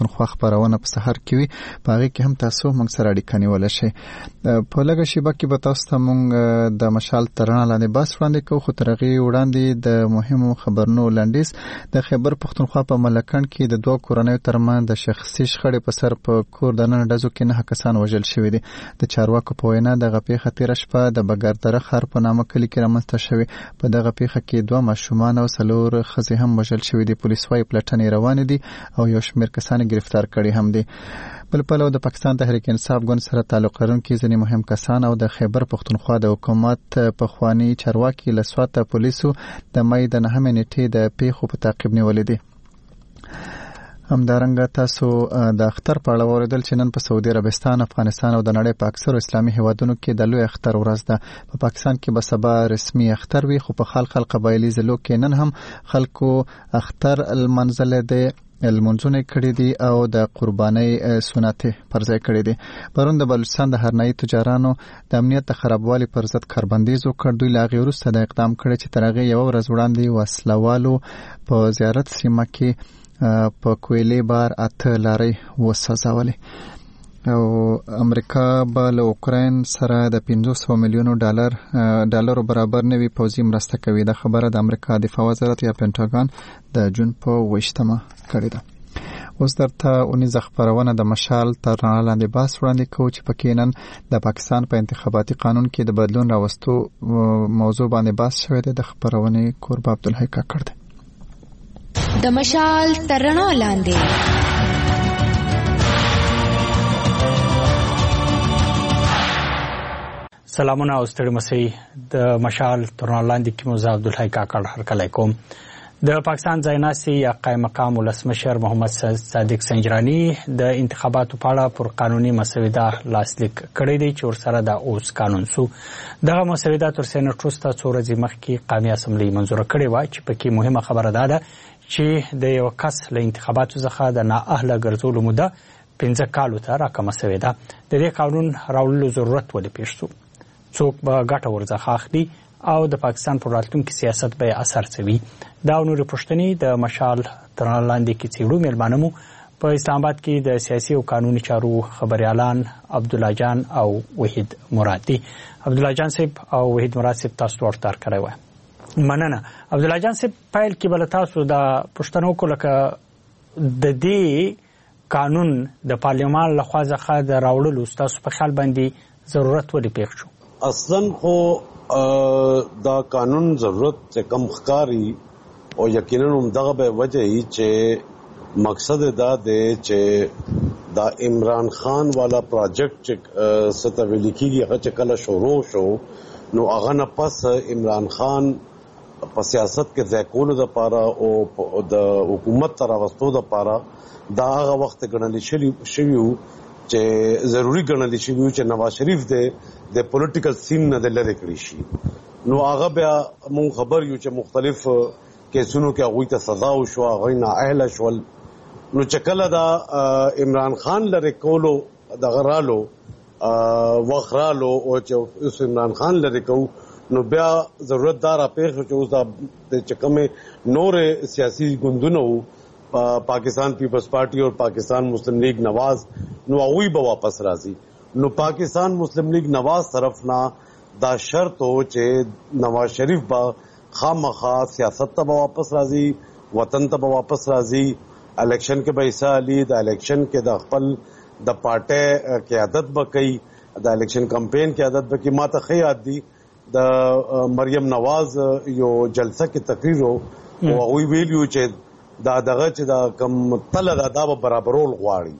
S1: خبرونه په سحر کې وي پاره کې هم تاسو موږ سره اړیکه نیول شي. په لږه شیبه کې به تاسو ته موږ د مشال ترانه لاندې باس وړاندې کوو، خو ترغه وړاندې د مهمو خبرونو لنډیز. د خیبر پښتونخوا په ملکند کې د دوه کورنیو ترمنځ د شخصي شخړې په سر په کور د نن ډزو کې نه کسان وژل شوي دي. د چارواکو په وینا دغه پیښه تیره شپه د بګردره ښار په نامه کلي کې رامنځته شوې. په دغه پیښه کې دوه ماشومان او څلور ښځې هم وژل شوي دي. پولیس وايي پلټنې روانې دي او یو شمېر کسان ګرفتار کړي هم دي. بل پلو د پاکستان تحریک انصاف ګوند سره تعلق لرونکي ځینې مهم کسان او د خیبر پښتونخوا د حکومت پخوانی چارواکي له سوات پولیسو د مې د نهمې نیټې د پیښو په تعقیب نیولې دي. همدارنګه تاسو د اختر په اړه اوریدل چې نن په سعودي عربستان، افغانستان او د نړۍ په اکثرو اسلامي هیوادونو کې د لوی اختر ورځ ده. په پاکستان کې به سبا رسمي اختر وي، خو په خلق خلق قبایلی ضلعو کې نن هم خلکو اختر المنزل ده المنځونه کړي دي او د قربانۍ سنت پرځای کړي دي. پرون د بلوچستان د هرنایي تجارانو د امنیت د خرابوالي پر ضد کاربندیز وکړ. دوی لا غیر وروسته د اقدام کړي چې ترغه یو ورځ وړاندې وسلوالو په زیارت سیمه کې په کویلې بار اته لاري وسازولې. او امریکا به له اوکراین سره د پنځوس میلیونو ډالر ډالرو برابر نوي پوځي مرسته کوي. د خبره د امریکا دفاع وزارت یا پینټاګان د جون په ویشتمه کړې ده. اوس درته اونیزه خبرونه د مشال ترانه لاندې باس وړاندې کوو چې پکې نن د پاکستان په انتخاباتي قانون کې د بدلون راوستو موضوع باندې باس شوی دی. د خبرونه قرب عبدالحی کاکړ دی.
S2: د مشال ترانه لاندې
S5: سلامونه او ستړي مسئ. د مشال ترانه لاندې کې مو زه عبدالحی کاکړ هرکلی کوم. د پاکستان ځایناسي یا قائم مقام ولسمشر محمد صادق سنجرانی د انتخاباتو په اړه پر قانوني مسوده لاسلیک کړی دی چې ورسره د اوس قانون سو. دغه مسوده تر سینټ ټروسته څو ورځې مخکې قومي اسمبلی منظور کړې و چې پکې مهمه خبره ده چې د یو کس له انتخاباتو څخه د نااهله ګرځولو موده پنځه کالو ته راکمه شوې ده. د دې قانون راوړلو ضرورت ولې پیښ شو؟ څوک به ګټه ورڅخه اخلي او د پاکستان پر راتلونکي سیاست به اثر څه وي؟ دا نورې پوښتنې د مشال ترانه لاندې کې څېړو. میلمانه مو په اسلام آباد کې د سیاسي او قانوني چارو خبريالان عبدالله جان او وحید مراد دي. عبدالله جان صاحب او وحید مراد صاحب تاسو ورته کړی و. مننه. عبدالله جان صاحب پیل کې بل تاسو د پښتنو کو لکه د دې قانون د پارلمان لخوا ځخه د راوړلو تاسو په خیال باندې ضرورت ولې پیښ شو؟
S3: اصلا خو دا قانون ضرورت چې کم ښکاری او یقینا هم دغه به وجه ای چې مقصد دا دی چې دا عمران خان والا پروجیکټ چې ستویل کیږي هغه چې کله شروع شو نو هغه نه پس عمران خان په سیاست کې ځکول د پاره او د حکومت تر واستو د پاره دا هغه وخت ګڼل شوی شوی چې ضروری ګڼل شوی چې نواز شریف دې د پولیټیکل سین نه لری کړی شي. نو هغه بیا مون خبر یو چې مختلف کیسونو کې هغه ته سزا او شو هغه نه اهل شول. نو چې کله دا عمران خان لری کولو د غرالو وخرالو او چې عمران خان لری کو نو بیا ضرورت دار اپیخ چې اوس د چکمه نور سیاسي ګوندونو پاکستان پیپلز پارٹی اور پاکستان مسلم لیگ نواز نو هغوی به واپس راځي. نو پاکستان مسلم لیگ نواز طرف نه دا شرط ہو چې نواز شریف با خامخا سیاست ته واپس راځي، وطن ته واپس راځي، الیکشن کې به حصہ علي، د الیکشن کې د خپل د پارټي قیادت به کوي، د الیکشن کمپین قیادت به کوي. ما ته ښه یاد دي د مریم نواز یو جلسه کې تقریر وو او هغوی ویلي وو چې دا دغه چې دا کم تله دا دا به برابرول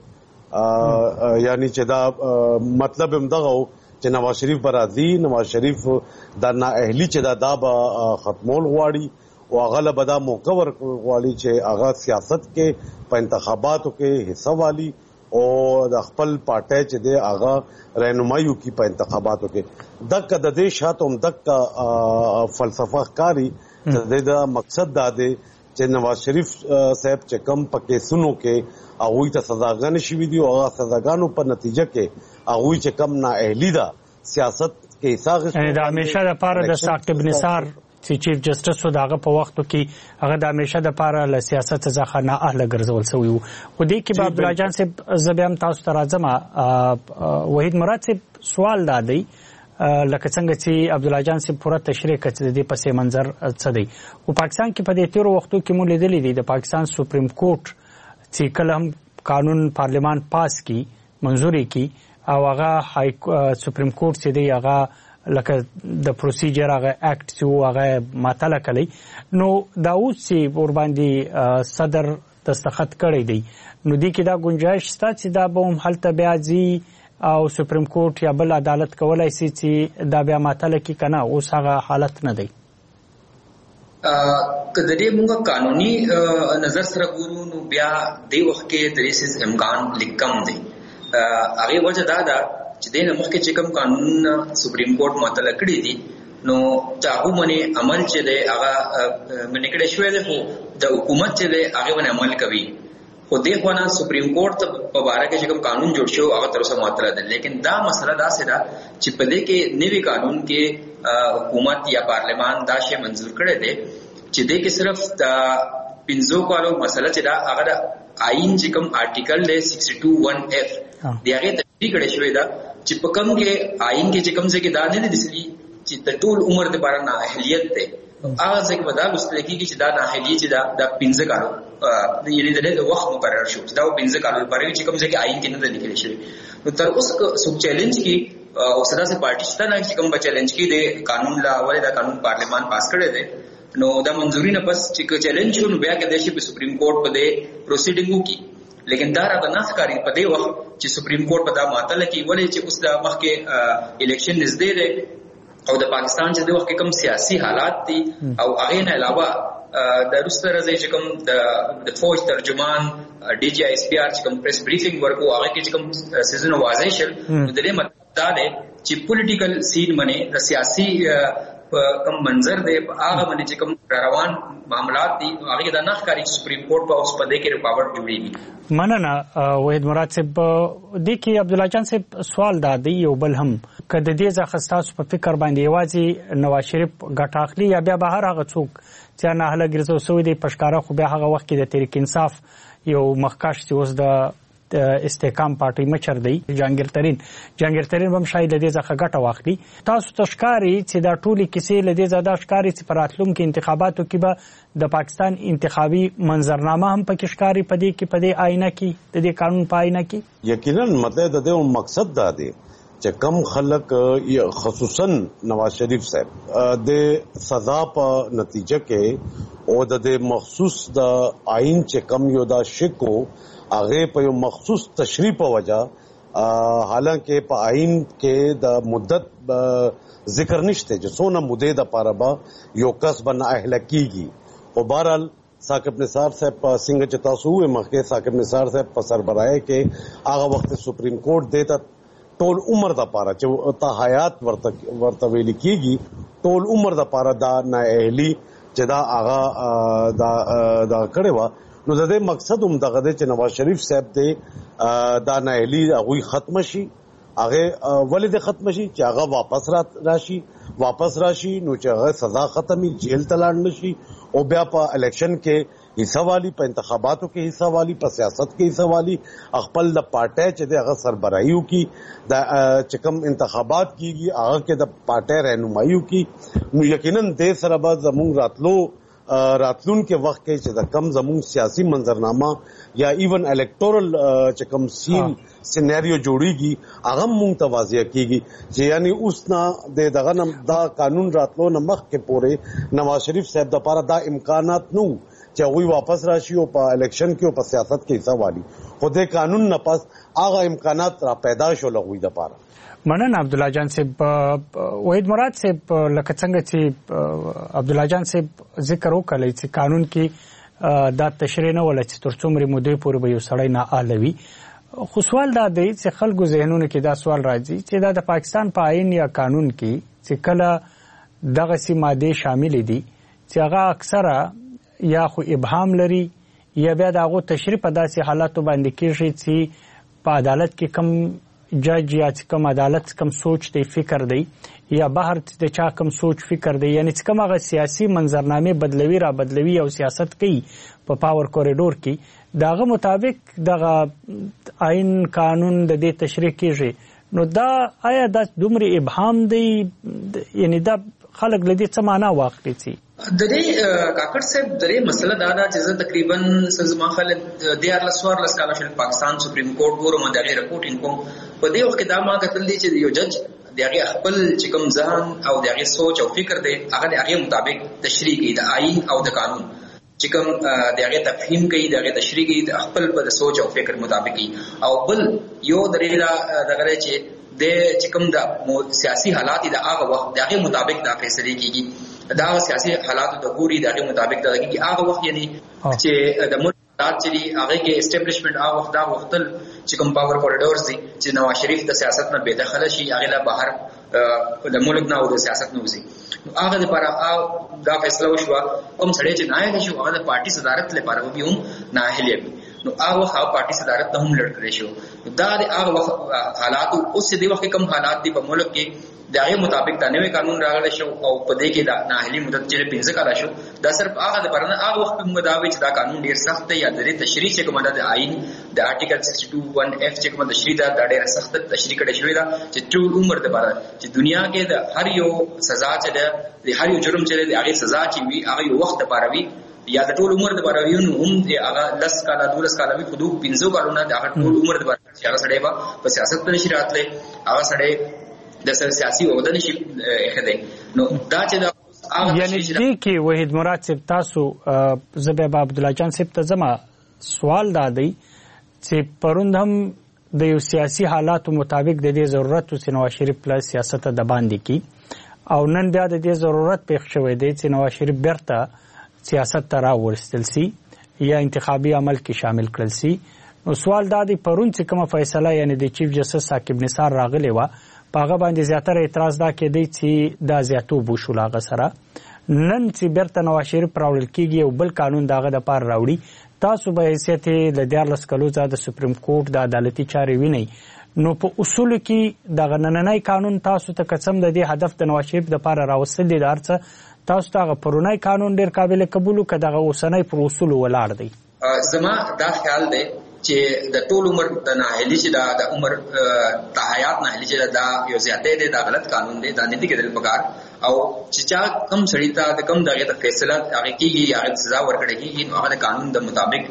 S3: غواړي، یعنی چې دا مطلب هم دغه و چې نواز شریف به راځي، نواز شریف دا نااهلي چې دا دا به ختمول غواړي او هغه له به دا موقع ورکول غواړي چې هغه سیاست کې په انتخاباتو کې حصہ والی او د خپل پارټي چې دی هغه رهنمایي کوي په انتخاباتو کې. دغه د دې شاته هم دغه فلسفه ښکاري چې دا مقصد دا دی چې نواز شریف صاحب چې کم پکې سونو کې هغوی ته سزاګانې شوي دي او هغه سزاګانو په نتیجه کې هغوی چې کم نااهلي ده سیاست کې حصہ اخیستل،
S5: یعنې د همیشه دپاره د ثاقب نثار چې چیف جسټس و دغه په وختو کې هغه د همیشه دپاره له سیاست څخه نااهله ګرځول سوي وو. خو دې کې به عبدالله جان صاحب زه بیا هم تاسو ته راځم. وحید مراد صاحب سوال دا دی لکه څنګه چې عبدالله جان صاحب پوره تشریح کړه چې د دې پسې منظر څه دی. خو پاکستان کې په دې تېرو وختو کې مو لیدلی دی د پاکستان سپریم کورټ چې کله هم قانون پارلیمان پاس کی منظوري کی او هغه سپریم کورټ چې دی هغه لکه د پروسیجر هغه اکټ چې هغه معطله کړی نو دا اوس چې ورباندې صدر دستخط کړی دی نو دې کې دا گنجائش شته چې دا به هم هلته بیا ځي او سپریم کورټ یا بل عدالت کولای شي چې دا بیا معطله کړي که نه اوس هغه حالت نه دی.
S7: که د دې موږ قانوني نظر سره ګورو نو بیا دې وخت کې د دې امکان لږ کم دی. هغې وجه دا ده چې دې نه مخکې چې کوم قانون سپریم کورټ معطله کړي دي نو د هغو باندې عمل چې دی هغه منې کړی شوی دی خو د حکومت چې دی هغې باندې عمل کوي. خو دې خوا نه سپریم کورټ په باره کې چې کوم قانون جوړ شو هغه تر اوسه معطله ده. لیکن دا مسله داسې ده چې په دې کې نوي قانون کې حکومت یا پارلیمان دا شی منظور کړی دی چې دې کې صرف د پنځو کالو مسله چې دا هغه د آئین چې کوم آرټیکل دی سکسټي ټو ون اف د هغې تشریح کړی شوی ده چې په کوم کې آئین کې چې کوم ځای کې دا نه دي دسلي چې د ټول عمر دپاره نااهلیت دی هغه ځای کې به دا لوستل کېږي چې دا نااهلي چې دا د پنځه کالو یعنې د دې د وخت مقرر شو چې دا پنځه کالو لپاره وي چې کوم ځای کې آئین کې نه ده لیکلی شوی. نو تر اوسه څوک چیلنج کړي او څه داسې پارټي شته نه چې کوم به چیلنج کړي د قانون له ولې دا قانون پارلیمان پاس کړی دی نو دا منظوري نه پس چې چیلنج شو نو بیا کېدای شي په سپریم کورټ په دې پروسیډنګ وکړي. لیکن دا راته نه ښکاري په دې وخت چې سپریم کورټ په دا معطله کړي ولې چې اوس د مخکې الیکشن نږدې دی او د پاکستان چې د وخت کوم سیاسي حالات دي او هغې نه علاوه د وروسته راځي چې کوم د فوج ترجمان ډي جي ایس پي آر چې کوم پریس بریفینګ ورکو هغه کې چې کوم سیزونه واضح شول نو د دې مطلب دا دی چې پولیټیکل سین باندې د سیاسي کوم منظر دی هغه باندې چې کوم روان معاملات دي هغه دا نه ښکاري چې سپریم کورټ په اوس په دې کې رکاوټ جوړېږي.
S5: مننه وحید مراد صاحب. دې کې عبدالله جان صاحب سوال دا دی یو بل هم که د دې څخه ستاسو په فکر باندې یوازې نواز شریف ګټه اخلي یا بیا بهر هغه څوک چې ناهله ګرځول سوی دی په ښکاره خو بیا هغه وخت کې د تحریک انصاف یو مخکښ چې اوس د استحکام پارټي مشر دی جهانګیر ترین جهانګیر ترین هم شاید د دې څخه ګټه واخلي. تاسو ته ښکاري چې دا ټولې کیسې له دې زیاده ښکاري چې په راتلونکي انتخاباتو کې به د پاکستان انتخابي منظرنامه هم پکې ښکاري په دې کې په دې آینه کې د دې قانون په آینه کې.
S3: یقینا مطلب د دې مقصد دا دی چې کم خلک خصوصا نواز شریف صاحب د سزا په نتیجه کې او د مخصوص د آئین چې کم یو دا شکو هغه په یو مخصوص تشریح په وجه حالانکه په آئین کې د مدت ذکر نشته چې څونه مودې د پاره به یو کس باندې اهل کیږي او بهرحال ثاقب نثار صاحب په څنګه چې تاسو وې مخکې ثاقب نثار صاحب په سربراهي کې هغه وخت سپریم کورټ دیتا ټول عمر د پاره چې تا حیات ورته ورته ویل کیږي ټول عمر د پاره دا نااهلي چې دا هغه دا دا کړي وا نو د دې مقصد هم دغه دی چې نواز شریف صاحب دی دا نااهلي هغوی ختم شي هغه ولې د ختم شي چې هغه واپس راشي واپس راشي نو چې هغه سزا ختمي جیل ته لاړ نشي او بیا په الیکشن کې حصہ والی په انتخاباتو کې حصہ والی په سیاست کې حصہ والی خپل د پارټي چې د هغه سربراهي وکي د چې کوم انتخابات کیږي هغه کې د پارټي رهنمایي وکي نو یقینا د سره به زموږ راتلو راتلون کې وخت کې چې د کم زموږ سیاسي منظرنامه یا ایون الیکټورل چې کوم سین سیناریو جوړیږي هغه مونږ ته واضح کیږي چې یعنی اوس نه د دغه دا قانون راتلو نه مخکې پورې نواز شریف صاحب د لپاره دا امکانات نو چې هغوی واپس راشي او په الیکشن کې او په سیاست کې حصہ والی خو د قانون نه پس هغه امکانات را پیدا شول هغوی د لپاره.
S5: مننه عبدالله جان صاحب. وحید مراد صاحب لکه څنګه چې عبدالله جان صاحب ذکر وکړی چې قانون کې دا تشریح نه ولا چې تر څومره مودې پورې به یو سړی نااهله وي خو سوال دا دی چې خلکو ذهنونو کې دا سوال راځي چې دا د پاکستان په آئین یا قانون کې چې کله دغسې مادې شاملې دي چې هغه اکثره یا خو ابهام لري یا بیا د هغو تشریح په داسې حالاتو باندې کېږي چې په عدالت کې کم جج یا چې کوم عدالت کم سوچ دی فکر دی یا بهر د چا کوم سوچ فکر دی، یعنی کوم هغه سیاسي منظرنامه بدلوي را بدلوي او سیاست کوي په پاور کوریډور کې داغه مطابق دغه آئین قانون د دې تشریح کیږي، نو دا آیا دا دومره ابهام دی؟ یعنی دا خلک لدی څه معنا واخلي سي
S7: د دې کاکړ صاحب د دې مسله دا ده چې زه تقریبا سزما خلک د یار لسوار لس کاله شل پاکستان سپریم کورټ ګورم د هغه رپورټینګ کوم په دې وخت دا ما کتل دي چې یو جج د هغه خپل چې کوم ځان او د هغه سوچ او فکر دی هغه د هغه مطابق تشریح کوي د آئین او د قانون چې کوم د هغه تفهیم کوي د هغه تشریح کوي د خپل په سوچ او فکر مطابق او بل یو درې دغه چې د چې کوم د سیاسي حالات د هغه وخت د هغه مطابق دا فیصله کیږي، دا سیاسي حالات د ګوري د هغه مطابق دا کیږي هغه وخت، یعنی چې د ملک چې هغه کې اسټابلیشمنت هغه وخت دا وختل چې کوم پاور کوریډورز دي چې نواز شریف د سیاست نه بے دخل شي، هغه لا بهر د ملک نه او د سیاست نه وځي، هغه لپاره دا فیصله وشو کوم سړی چې نه شي هغه د پارټي صدارت لپاره به هم نه هلي نو هغه هغه پارټي صدارت ته هم لړ کړی شو. دا د هغه حالات اوس د وخت کم حالات دي په ملک کې د هغه مطابق د نوې قانون راغلی شو او په دې کې د ناهلي مدت چې پنځه کاله شو دا صرف هغه د برنه هغه وخت په مداوي چې دا قانون ډیر سخت دی یا د تشریح چې کومه د آئین د آرټیکل سکسټي ټو ون اف چې کومه تشریح دا د ډیر سخت تشریح کړي شوی دا چې ټول عمر د بار چې دنیا کې د هر یو سزا چې د هر یو جرم چې د هغه سزا چې وي هغه یو وخت لپاره وي یا د ټول عمر د بارویون هم د هغه لس کاله دولس کاله وي خودو پنځو کالونه د هغه ټول عمر د بار چې هغه سړی به په سیاست کې نشي راتلی هغه سړی د سیاسي عہده نشي اخده. نو دا چې دا
S5: یعنی دې کې وحید مراد صاحب تاسو زبیب عبد الله جان صاحب ته زما سوال دا دی چې پروند هم د یو سیاسي حالاتو مطابق د دې ضرورت چې نواز شریف په سیاست د باندې کی او نن بیا د دې ضرورت پېښ شوی دی چې نواز شریف برته سیاست ته راوستل سي یا انتخابي عمل کې شامل کړل سي. نو سوال دا دی پرون چې کومه فیصله یعنی د چیف جسټس ثاقب نثار راغلی و پاغه باندې زیاتره اعتراض دا کېدی چې دا زیاتو بوشول هغه سره نن چې برته نواز شریف راوړل کیږي او بل قانون داغه د پار راوړي تاسو به حیثیت د دیارلس کلو د سپریم کورټ د عدالتي چارې ویني نو په اصول کې د نننۍ قانون تاسو ته قسم د دې هدف د نواز شریف د پار راوستل دي درڅ تاسو ته پرونی قانون ډیر قابل قبول کړه دغه اوسنۍ پر اصول ولاړ دی.
S7: زما دا خیال دی چې د ټول عمر د ناهلي چې د عمر د حیات ناهلي چې دا یو زیاته دی دا غلط قانون دی دا نه دی کېدل پکار او چې چا کم سړی ته د کم دغه د فیصله هغه کیږي هغه سزا ورکړي کیږي نو هغه قانون د مطابق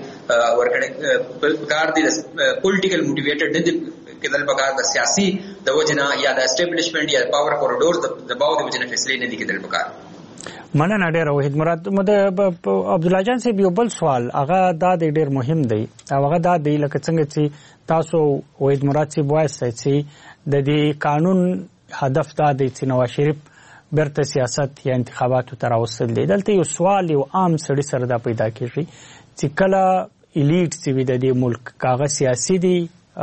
S7: ورکړي پکار دی پولیټیکل موټیویټډ نه دی کېدل پکار د سیاسي د وجنه یا د اسټابلیشمنت یا پاور کوریډورز د باو د وجنه فیصله نه دی کېدل پکار.
S5: مننه ډیره وحید مراد. عبد الله جان صاحب یو بل سوال هغه دا ډیر مهم دی او هغه دا دی لکه څنګه چې تاسو وحید مراد صاحب وایي چې د دې قانون هدف دا دی چې نواز شریف برته سیاست یا انتخاباتو ته راوستل دی. دلته یو سوال یو عام سړی سره دا پیدا کیږي چې کله الیټ چې وي د دې ملک کاغه سیاسي دی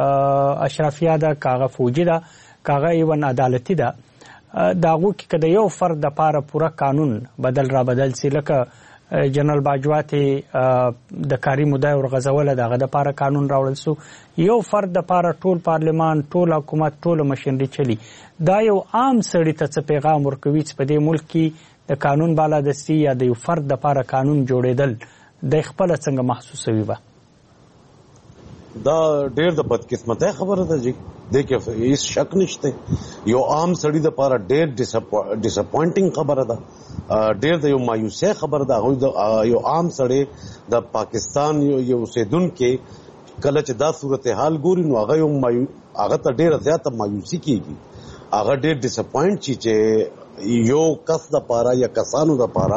S5: اشرافیه ده کاغه فوجي ده کاغه ایون عدالتي ده داغو کې کده یو فرد د پاره پورا قانون بدل را بدل سي لکه جنرال باجوات د کاری مدعي او غزول دغه د پاره قانون راوړل سو یو فرد د پاره ټول پارلمان ټول حکومت ټول مشنډي چلی دا یو عام سړی ته پیغام ورکوي چې په دې ملک کې د قانون بالادستي یا د یو فرد د پاره قانون جوړېدل د خپل څنګه محسوسوي با
S3: دا ډېر د بدقسمتۍ خبره ده جی دیکھه هیڅ شک نشته یو عام سړی د پاره ډېر ډیساپوینټینګ خبره ده ډېر د یو مایوسه خبره ده یو عام سړی د پاکستان یو اوسیدونکو کله چې دا صورتحال ګوري نو هغه یو هغه ته ډېر زیاته مایوسي کیږي هغه ډېر ډیساپوینټ شي چې یو کس د پاره یا کسانو د پاره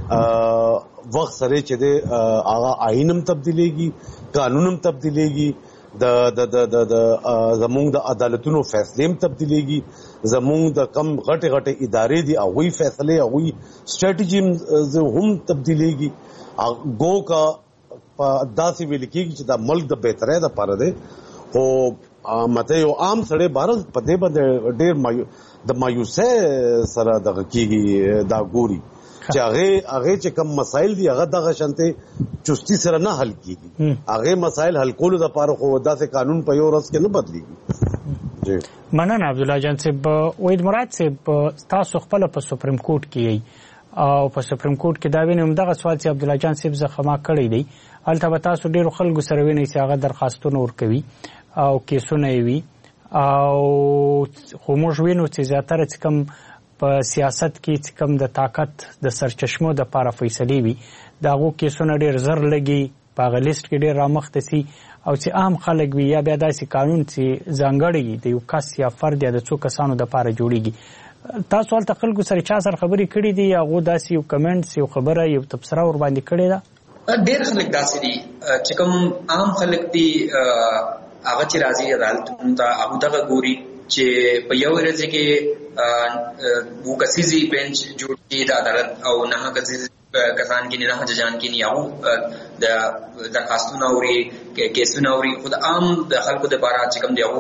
S3: وخت سره چې د هغه آئینم تبدیلیږي قانونم تبدیلیږي د د د د زمونږ د عدالتونو فیصلې هم تبدیلیږي زمونږ د کم غټه غټه ادارې دي هغوی فیصلې هغوی سټریټجی هم تبدیلیږي گو کا داسې ویل کېږي چې دا ملک د بهترۍ دپاره دی خو مته یو عام سړی بار په دې باندې ډېر د مایوسۍ سره دغه کېږي دا ګوري چې هغه هغه چې کم مسایل دي هغه دغه شانته چستی سره نه حل کیږي هغه مسایل حل کولو د پاره خو داسې قانون په یو ورځ کې نه بدلیږي
S5: مننه عبدالله جان صاحب. وحید مراد صاحب تاسو خپل په سپریم کورټ کې او په سپریم کورټ کې دا وینم دغه سوال چې عبدالله جان صاحب زخما کړی دی هلته به تاسو ډیرو خلکو سره وینئ چې هغه درخواستونه ورکوي او کیسونه یې وي او خو موږ وینو چې زیاتره چې کوم په سیاست کې چې کوم د طاقت د سرچشمو دپاره فیصلې وي د هغو کیسونه ډېر زر لګي په هغه لیست کې ډېر رامخته سي او چې عام خلک وي یا بیا داسې قانون چې ځانګړی د یو کس یا فرد یا د څو کسانو دپاره جوړیږي. تاسو هلته خلکو سره چا سره خبرې کړي دي هغو داسې یو کمنټس یو خبره یو تبصره ورباندې کړې ده؟
S7: ډېر خلک داسې دي چې کوم عام خلک دي هغه چې راځي عدالتونو ته هغو دغه ګوري چې په یو ورځ کې وو کسیزي بنچ جوړ کړي د عدالت او نه کسیزي کسان کې نه ججان کې نه هغه د درخواستونه اوري کیسونه اوري خو د عام د خلکو لپاره چې کوم دی هغه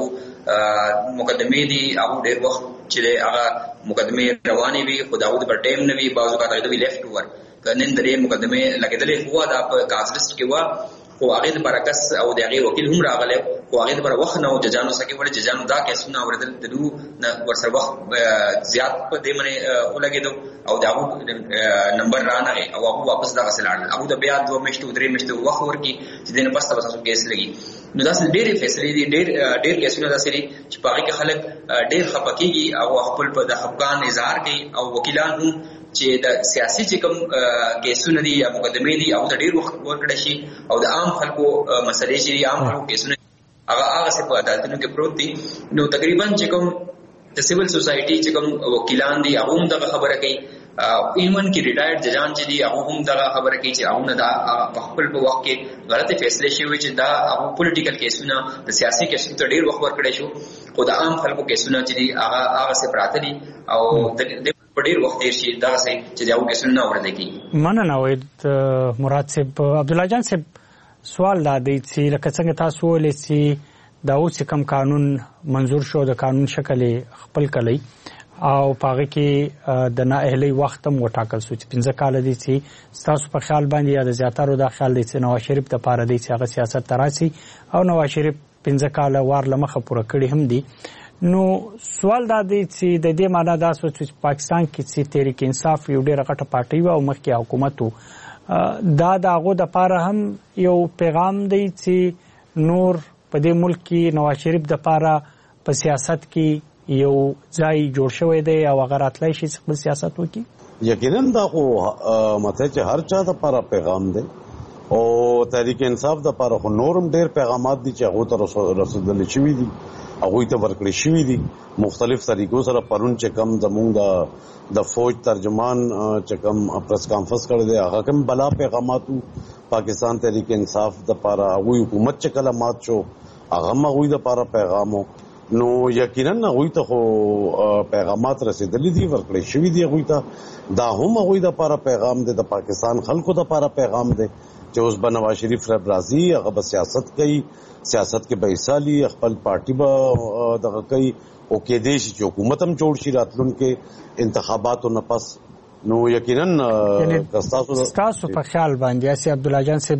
S7: مقدمې دي هغه ډېر وخت چې هغه مقدمې روانې وي خو د هغه پر ټایم نه وي بعضو کا د وی لیفټ اوور کنن درې مقدمې لګیدلې هوا د کاز لیست کې وا خو هغه د برکس او د هغه وکیل هم راغله خو هغه د پر وخت نه او ججانو سکه ول ججانو دا کیسونه اوریدل د دو ورسره وخت زیات په دې منه ولګیدو او دا نمبر رانه او هغه واپس دا غسلاړ هغه د بیا دوه مشته درې مشته وخت ورکی چې دنه پس تاسو کیس لګي نو دا ډېر فیصلې دي ډېر ډېر کیسونه دا سری چې په هغه کې خلک ډېر خپکیږي او خپل په د خپګان اظهار کوي او وکیلان هم چې د سیاسي چې کوم کیسونه دي یا مقدمې دي او د ډېر وخت ورکړی شي او د عام خلکو مسلې چې عام خلکو کیسونه هغه هغه څه په عدالتونو کې پروت دي نو تقریبا چې کوم د سیول سوسایټي چې کوم وکیلان دي هغه هم دغه خبره کوي ایمن کې ریټایرډ ججان چې دي هغه هم دغه خبره کوي چې هغه دا په خپل په وخت کې غلطه فیصله شوی چې دا هغه پولیټیکل کیسونه د سیاسي کیسونو ته ډېر وخت ورکړی شو خو د عام خلکو کیسونه چې دي هغه هغه څه پراته دي او د ډېر وخت تیر شي دا څه چې دا هغه کیسونه نه اورېدل کېږي.
S5: مننه وحید مراد صاحب. عبدالله جان صاحب سوال دا دی چې لکه څنګه تاسو ویلې چې دا اوس کوم قانون منظور شو د قانون شکل خپل کلی او پاغه کې د نااهلي وخت هم وټاکل شو چې پنځه کال دي چې تاسو په خیال باندې یا د زیاترو د خیال دي چې نواز شریف د پاره دي چې هغه سیاست تراسي او نواز شریف پنځه کال وار لمخه پوره کړی هم دي. نو سوال دا دی چې د دې معنا دا سو چې پاکستان کې چې تحریک انصاف یو ډېر غټه پارټي و او مخکې حکومت دا د هغه د پاره هم یو پیغام دی چې نور په دې ملک کې نواز شریف د پاره په سیاست کې یو ځای جوړ شوی دی او هغه راتلای شي چې خپل سیاست وکړي.
S3: یقینا دا خو مته چې هر چا د لپاره پیغام دی او تحریک انصاف د لپاره خو نورم ډېر پیغامات دي چې هغه ته رسیدل شوي دي هغه ته ورکړی شوی دي مختلف طریقو سره پرون چې کم زمونږ د د فوج ترجمان چې کم پریس کانفرنس کړی دی هغه کوم بلا پیغاماتو پاکستان تحریک انصاف د لپاره هغه حکومت چې کلمات شو هغه هغه د لپاره پیغامو نو یقینا هغه ته خو پیغامات رسیدلې دي ورکړی شوی دي هغه ته دا هم هغه د لپاره پیغام دی د پاکستان خلکو د لپاره پیغام دی چې اوس به نواز شریف رب راضي هغه به سیاست کوي سیاست کې به حصہ لي خپل پارټي به دغه کوي او کې دې چې حکومت هم جوړ شي راتلونکو انتخاباتو نه پس نو یقینا
S5: تاسو په خیال باندې سي عبدالله جان صاحب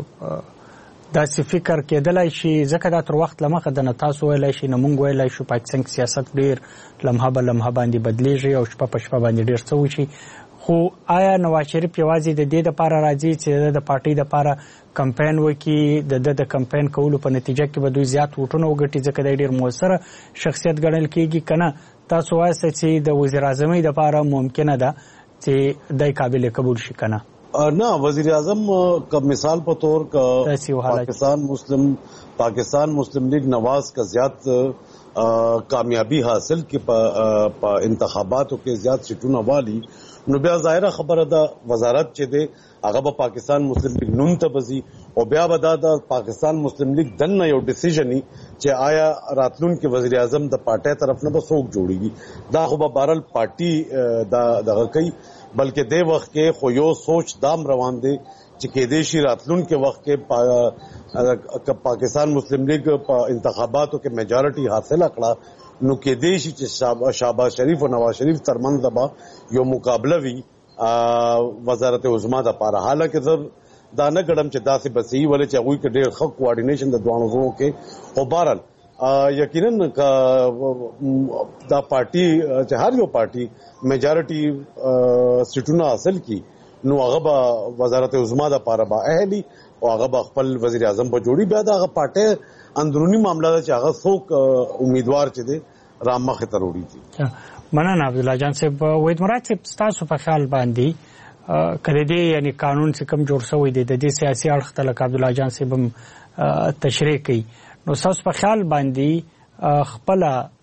S5: دا څه فکر کېدلای شي ځکه دا تر وخت لمخه د تاسو ویلای شي نو مونږ ویلای شو پاکستان سیاست ډیر لمحه به لمحه باندې بدلیږي او شپه په شپه باندې ډیر څه وشي خو آیا نواز شریف یوازې د دې لپاره راځي چې د پارټي لپاره کمپاین وکړي د د کمپاین کولو په نتیجه کې به دوی زیات ووټونه وګټي ځکه د ډیر موثر شخصیت ګڼل کېږي کنه تاسو وایئ چې د وزیر اعظم لپاره ممکنه ده چې دای قابل قبول شي کنه
S3: نه وزیر اعظم کا مثال په تور کا پاکستان مسلم پاکستان مسلم لیگ نواز کا زیات کامیابی حاصل کی په انتخاباتو کې زیات سیټونه والی نو بیا ظاهره خبره ده وزارت چې ده هغه په پاکستان مسلم لیگ نوم ته بزي او بیا به دا پاکستان مسلم لیگ دنه یو ډیسیژن چې آیا راتلون کې وزیر اعظم د پارټي طرف نه به څوک جوړيږي دا خو به بهرل پارټي دا دغه کوي بلکې د وخت کې خو یو سوچ دام روان دي چې کې دیشي راتلون کې وخت کې پاکستان مسلم لیگ په انتخاباتو کې میجارټي حاصله کړه نو کې دیشي چې شهباز شریف او نواز شریف ترمنځ دبا یو مقابله وی وزارت عظما د پاره حالکه زر دا نه ګړم چې داسې بسې ولې چې هغه کې ډېر خو کوارډینیشن د دوانو غو کې او بهرل یقینا دا پارټي چې هر یو پارټي میجارټي سیټونه حاصل کی نو هغه به وزارت عظما د پاره با اهلي او هغه به خپل وزیر اعظم په جوړي بیا دا هغه پارټي اندرونی معاملہ چې هغه څوک امیدوار چې دی رام مخ ته وروړي دي.
S5: مننه عبد الله جان صاحب. وحید مراد صاحب تاسو په خیال باندې کړي دي یعنی قانون چې کوم جوړ شوی دی د دې سیاسي اړخ ته لکه عبد الله جان صاحب تشریح کوي نو تاسو په خیال باندې خپل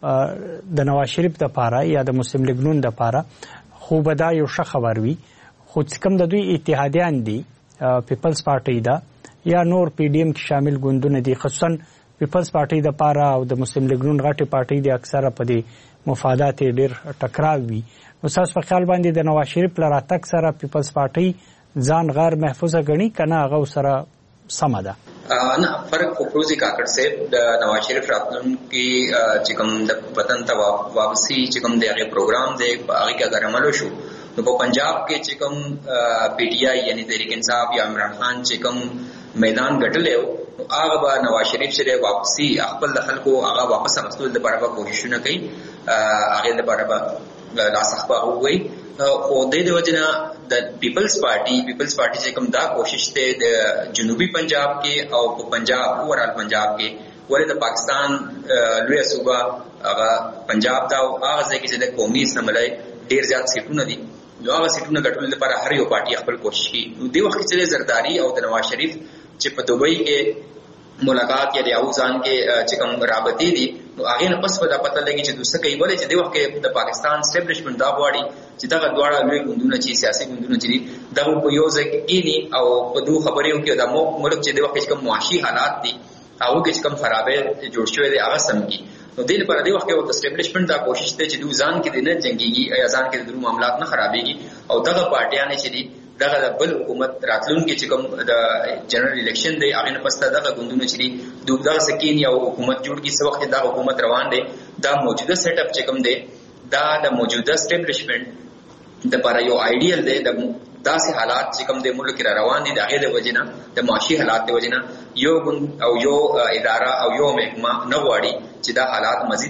S5: د نواز شریف د پاره یا د مسلم لیگ نون د پاره خو به دا یو ښه خبر وي خو چې کوم د دوی اتحادیان دي پیپلز پارټي دا یا نور پی ډی ایم کې شامل ګوندونه دي خصوصا پیپلز پارټي د پاره او د مسلم لیگ نون غټي پارټي دي اکثره په دې مفادات ډېر ټکراو وي نو تاسو په خیال باندې د نواز شریف لراتک سره پیپلز پارټي ځان غیر محفوظه غني کنه هغه سره سم ده
S7: نه فرق خو پروزي کاکړ صاحب د نواز شریف راتلون کې چې کوم د وطن ته واپسی چې کوم د هغه پروګرام دی هغه کې اگر عمل وشو نو په پنجاب کې چې کوم پی ټی آی یعنی تحریک انصاف یا عمران خان چې کوم میدان ګټلې هغه به نواز شریف سره واپسی خپل خلکو هغه واپس غوښتل د باربا کوششونه کوي هغه د باربا لاسخبا وي او د دې وجنه د پیپلز پارټي پیپلز پارټي چې کوم دا کوشش ته د جنوبي پنجاب کې او په پنجاب اورال پنجاب کې ولې د پاکستان لوی صوبه هغه پنجاب دا هغه ځکه چې د قومي سملای ډیر زیات سیټونه دي نو هغه سیټونه ګټل لپاره هر یو پارټي خپل کوشش کوي نو د وخت چې زرداری او د نواز شریف چې په دوبۍ کې ملاقات یا د اوزان کې چې کوم رابطې دي نو هغه نه پس په پته لګي چې دوسه کوي ولې چې د وخت کې د پاکستان اسټابلیشمنت دا غواړي چې دا دواړه لوی ګوندونه چې سیاسي ګوندونه چې دا په یو ځای کې کینی او په دوه خبرو کې د ملک چې د وخت کې کوم معاشي حالات دي هغه کې کوم خرابې جوړ شوې دي هغه سم کی نو د دې لپاره د وخت کې د اسټابلیشمنت دا کوشش ته چې دوی ځان کې د نه جنگيږي یا ځان کې د درو معاملات نه خرابېږي او دغه پارټیان چې دي دغه بل حکومت راتلونکي چې کوم د جنرال الیکشن دی هغه نه پسته دغه ګوندونه چې دي دوی دغه سکین یا حکومت جوړ کی څو وخت دا حکومت روان دی دا موجوده سیټ اپ چې کوم دی دا د موجوده اسټابلیشمنت د لپاره یو آیډیل دی د داسې حالات چې کوم د ملک را روان دي د هغه د وجنه د معاشي حالات د وجنه یو ګوند او یو اداره او یو محکمه نه غواړي چې دا حالات مزید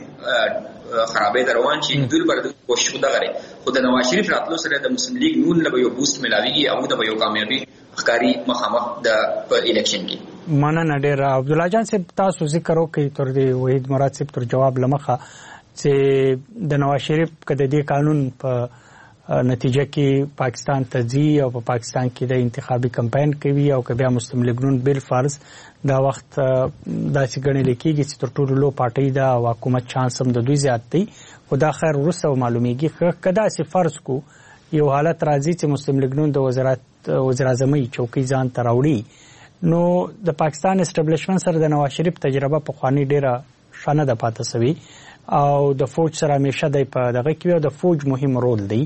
S7: خرابې روان شي دوی پر کوشش وکړي خو د نواز شریف راتلو سره د مسلم لیگ نون له یو بوست ملاويږي او د یو کامیابی ښکاری مخامخ د الیکشن کې
S5: مننه ډیر عبد الله جان صاحب تاسو ذکر وکړئ تر دې وحید مراد صاحب تر جواب لمخه چې د نواز شریف کده دې قانون په نتیجه کې پاکستان ته ځي او په پاکستان کې د انتخابي کمپاین کوي او کبیا مسلم لیگ نون بل فرض دا وخت داسې ګڼل کېږي چې تر ټولو لو پارټي دا حکومت چانس هم د دوی زیات دی خدا خیر ورسره معلومیږي کدا سي فرض کو یو حالت راځي چې مسلم لیگ نون د وزارت وزیر اعظمي چوکۍ ځان تراوړي نو د پاکستان اسټابلیشمنت سره د نواز شریف تجربه په خواني ډیره شانه د پاتې سوي او د فوج سره همیشه د په دغه کې او د فوج مهم رول دی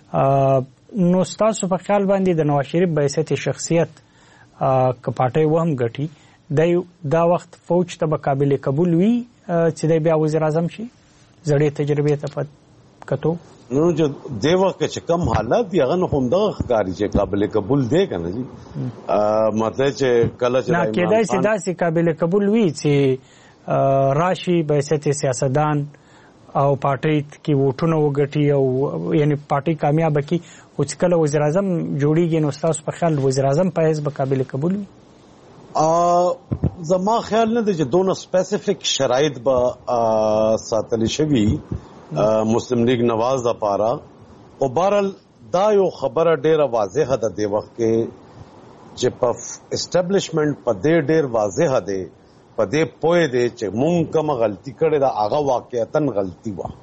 S5: نو تاسو په خیال باندې د نواز شریف به حیثیت شخصیت کپاټي وهم غټي دا وخت فوج ته به قابل قبول وي چې د بیا وزیر اعظم شي زړې تجربه ته پد کتو
S3: نو جو د وخت چې کم حالات دی هغه هم دغه ښکاری چې قابل قبول دی کنه جی مطلب چې کله چې
S5: نه کېدای شي دا چې قابل قبول وي چې راشي به حیثیت سیاستدان او پارټي کې ووټونه وګټي او یعنی پارټي کامیاب کی خو چې کله وزیر اعظم جوړیږي نو تاسو په خیال وزیر اعظم په حساب قابل قبول وي
S3: ا زما خیال نه دی چې دونه سپیسیفیک شرایط به ساتل شوی مسلم لیگ نواز د پاره او بهرل دا یو خبره ډیره واضحه ده د وخت کې چې په اسټابلیشمنت په دې ډیر واضحه ده په دې پوهه دي چې مونږ کوم غلطي کړې ده هغه واقعیتن غلطي و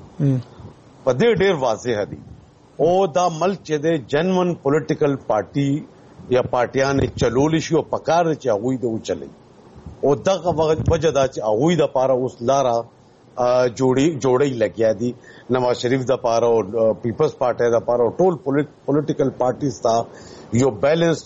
S3: په دې ډېر واضح دي او دا ملک چې د جنون پولیټیکل پارټي یا پارټیان چلول شي او پکار چې هغه د وچلې او دغه وجه دا چې هغه د پاره اوس لارا جوړي جوړي لګیا دي نواز شریف د پاره او پیپلز پارټي د پاره ټول پولیټیکل پارټیز تا یو بیلنس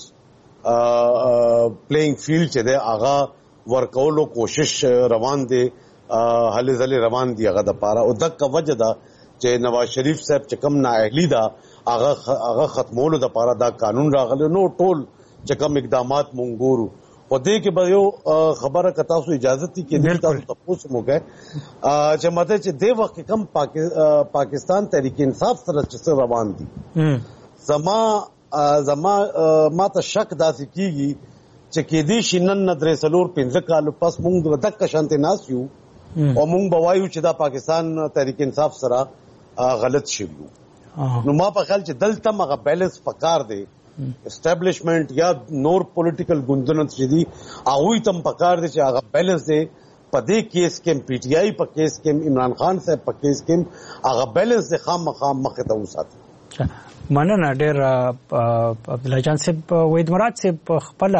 S3: پلیینګ فیلډ چې د هغه ورکولو کوشش روان دي هلي ځلې روان دي هغه د پاره او دغه وجه دا چې نواز شریف صاحب چې کم نااهلی دا هغه هغه ختمولو د پاره دا قانون راغلی نو ټول چې کم اقدامات مونږ ګورو خو دې کې به یو خبره که تاسو اجازه تي کې تاسو تاسو مو کوي چې مته چې دې وخت کم پاکستان تحریک انصاف سره چې روان دي زما زما ماته شک داسې کیږي چې کې دې شینن درې سلور پنځه کال پس مونږ د تک شانته ناس یو او مونږ بوایو چې دا پاکستان تحریک انصاف سره غلط شوی نو ما په خیال چې دلته مغه بیلنس پکار دی اسټابلیشمنت یا نور پولیټیکل ګوندونه چې دي هغه تم پکار دي چې هغه بیلنس دی په دې کیس کې پی ټی آی په کیس کې عمران خان صاحب په کیس کې هغه بیلنس د خام مخام مخ ته وساتي.
S5: مننه ډېر عبد الله جان صاحب وحید مراد صاحب خپل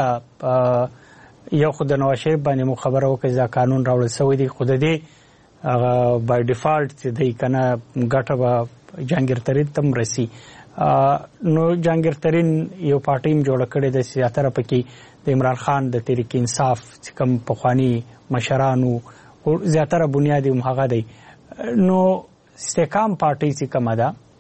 S5: یو خو د نواز شریف باندې مو خبره وکړه چې قانون راوړل شوی دی خو د دې هغه بای ډیفالت چې دی کنه ګټه به جهانګیر ترین تم رسی نو جهانګیر ترین یو پارټي جوړ کړی د سیاست پکې د عمران خان د تحریک انصاف چې کوم پخوانی مشرانو زیاتره بنیادی هغه دی نو استحکام پارټي چې کومه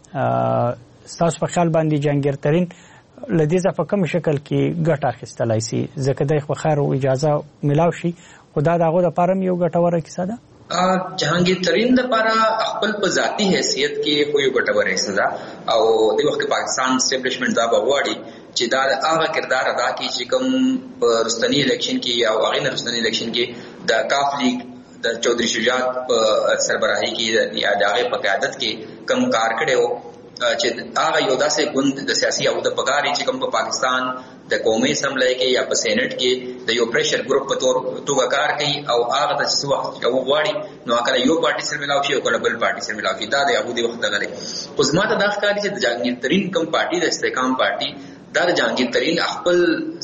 S5: ده ستاسو په خیال باندې جهانګیر ترین لدې ځکه په کوم شکل کې ګټه اخیستلای شي ځکه د خو خیر او اجازه ملاو شي خدا دغه د پارم یو ګټوره کیسه ده
S7: جهانگیر ترین د پاره خپل په ذاتی حیثیت کې خو یو ګټوره حصہ او د وخت پاکستان اسټابلیشمنت دا بغواړي چې دا هغه کردار ادا کړي چې کوم په رستنی الیکشن کې یا هغه نه رستنی الیکشن کې د کاف لیگ د چودھری شجاعت په سربراهي کې یا د هغه په قیادت کې کم کار کړو چې هغه یو داسې ګوند د سیاسي او د پګاري چې کوم په پاکستان د قومي اسمبلی کې یا په سېنات کې د یو پریشر ګروپ په تور توګه کار کوي او هغه د څه وخت یو غواړي نو هغه یو پارټي سره ملاوي شي او کله بل پارټي سره ملاوي دا د هغه د وخت دغه خو زما ته دا ښکاري چې د جهانگیر ترین کوم پارټي د استحکام پارټي دا د جهانگیر ترین خپل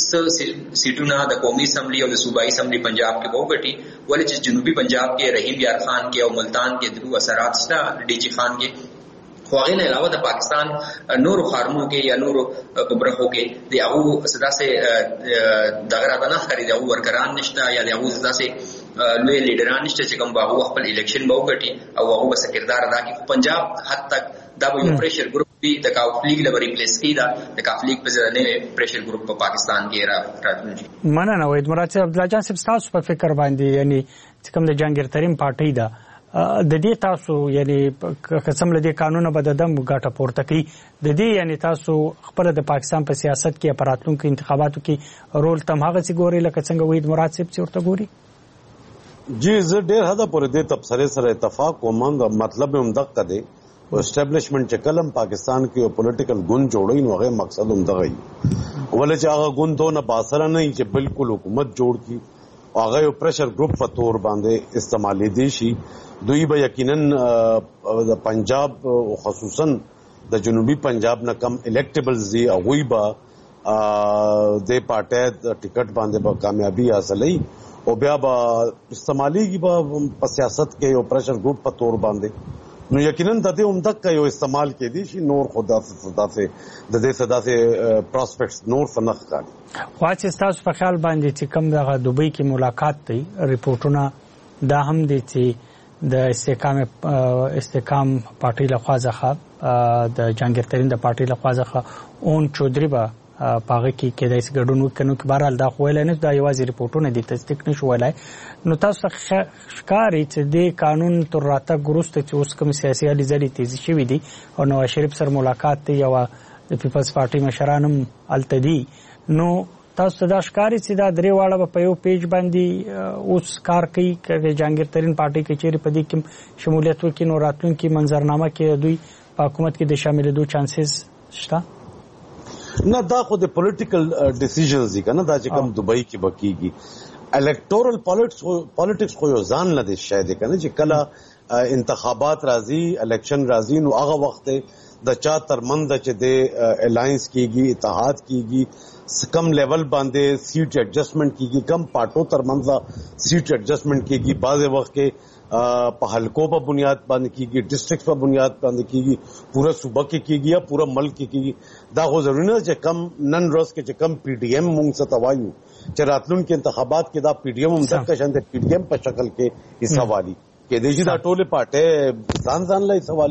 S7: سیټونه د قومي اسمبلی او د صوبایي اسمبلی پنجاب کې وګټي ولې چې جنوبي پنجاب کې رحیم یار خان کې او ملتان کې درو اثرات شته ډي جی خان کې خو هغه نه علاوه د پاکستان نورو خارمو کې یا نورو په برخو کې د هغه صدا سه دغه راځنه خرید او ورکران نشته یا د هغه صدا سه لوی لیډران نشته چې کوم باغ خپل الیکشن به وګټي او هغه به کردار ادا کوي پنجاب حد تک دا یو پریشر ګروپ دی د کاف لیگ لپاره ریپلیس کیدا د کاف لیگ په ځای نه پریشر ګروپ په پاکستان کې را راځي.
S5: مننه وحید مراد صاحب عبد الله جان صاحب تاسو په فکر باندې یعنی چې کوم د جهانگیر ترین پارټي دا د دې تاسو یعنی قسم لدی قانون به د دم غاټه پورته کوي د دې یعنی تاسو خپل د پاکستان په سیاست کې اپراتونکو انتخاباتو کې رول تم هغه څه ګوري لکه څنګه وحید مراد صاحب چې ورته ګوري.
S3: جی زه ډېر حدا پورې د تبصره سره اتفاق کوم مطلب هم دغه دی او اسټابلیشمنت چې کلم پاکستان کې یو پولیټیکل ګوند جوړوي نو هغه مقصد هم دغه وي ولې چې هغه ګوندونه باسره نه چې بالکل حکومت جوړ کی هغه یو پریشر ګروپ په تور باندې استعمالي دي شي دوی به یقینا د پنجاب او خصوصا د جنوبي پنجاب نه کم الیکټیبلز دي او وی به د پارټي د ټیکټ باندې به کامیابی حاصلې او بیا به استعمالي کی به په سیاست کې یو پریشر ګروپ په تور باندې نو یقینا د دې عمدک یو استعمال کې دي شي نور خدا صدا سے د دې صدا سے پراسپیکټس نور فنخ کړي.
S5: خو چې تاسو په خیال باندې چې کوم دغه دوبۍ کې ملاقات دی ریپورتونه دا هم دي چې د استحکام استحکام پارټي لخوا ځخه د جهانگیر ترین د پارټي لخوا ځخه اون چودري به پاغه کې کېدای شي ګډون وکړي چې بهرحال دا خو نه دا یوازې ریپورتونه دي تصدیق نشو ویلای نو تاسو ښکاري چې د قانون تر راتګ وروسته چې اوس کوم سیاسي اړیزې تیزی شوې دي او نواز شریف سره ملاقات دی یو د پیپلز پارټي مشرانم التدی نو تاسو دا ښکاري چې دا درې واړه په یو پیج باندې اوس کار کوي چې جهانگیر ترین پارټي کې چیرې په دې کې شمولیت وکړي نو راتلونکي منظرنامه کې دوی په حکومت کې د شاملېدو چانسز شته
S3: نه دا خو د پولیټیکل ډیسیژنز دي کنه دا چې کوم دوبۍ کې بکیږي الکټورل پالیټکس پالیټکس خو یو ځان نه دي شاید کنه چې کله انتخابات راځي الیکشن راځي نو هغه وخت د چا ترمند چې د الاینس کیږي اتحاد کیږي کم لیول باندې سیټ ایڈجسٹمنٹ کیږي کم پارټو ترمند سیټ ایڈجسٹمنٹ کیږي بعض وخت کې په حلقو په بنیاد باندې کیږي ډسټرکټ په بنیاد باندې کیږي پورا صوبہ کې کیږي یا پورا ملک کې کیږي دا خو ضروري نه چې کم نن روز کې چې کم پی ډی ایم مونږ څه توایو چې راتلونکو انتخابات کې دا پی ډی ایم هم دغه شان د پی ډی ایم په شکل کې حصہ والی کې د دې دا ټوله پارټي ځان ځان لای سوالي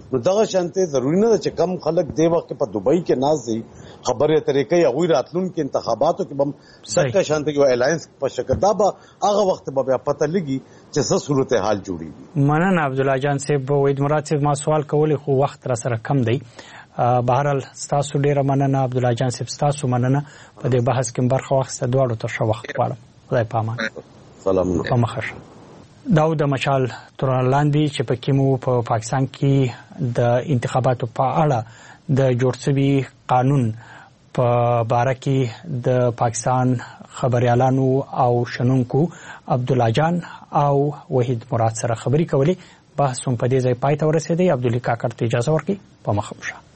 S3: نو دغه شانته ضروري نه چې کم خلک دی وخت په دوبۍ کې ناز دي خبره طریقې هغه راتلونکو انتخاباتو کې بم سکه شانته یو الاینس په شکل دا به هغه وخت به پته لګي چې څه صورتحال جوړیږي.
S5: مننه عبد الله جان صاحب. وید مراد صاحب ما سوال کولی خو وخت را سره کم دی. بهرحال ستاسو ډیره مننه عبد الله جان صاحب، ستاسو مننه په دې بحث کې برخه واخیسته. دواړو ته ښه وخت غواړم. خدای پامان.
S3: سلام.
S5: په مخه شه. دا د مشال تورن لاندې چې پکې مو په پاکستان کې د انتخاباتو په اړه د جوړ شوي قانون په باره کې د پاکستان خبريالانو او شنونکو عبد الله جان او وحید مراد سره خبري کولې. بحث هم په دې ځای پای ته ورسېدی. عبدالله کاکړ ته اجازه ورکړي. په مخه شه.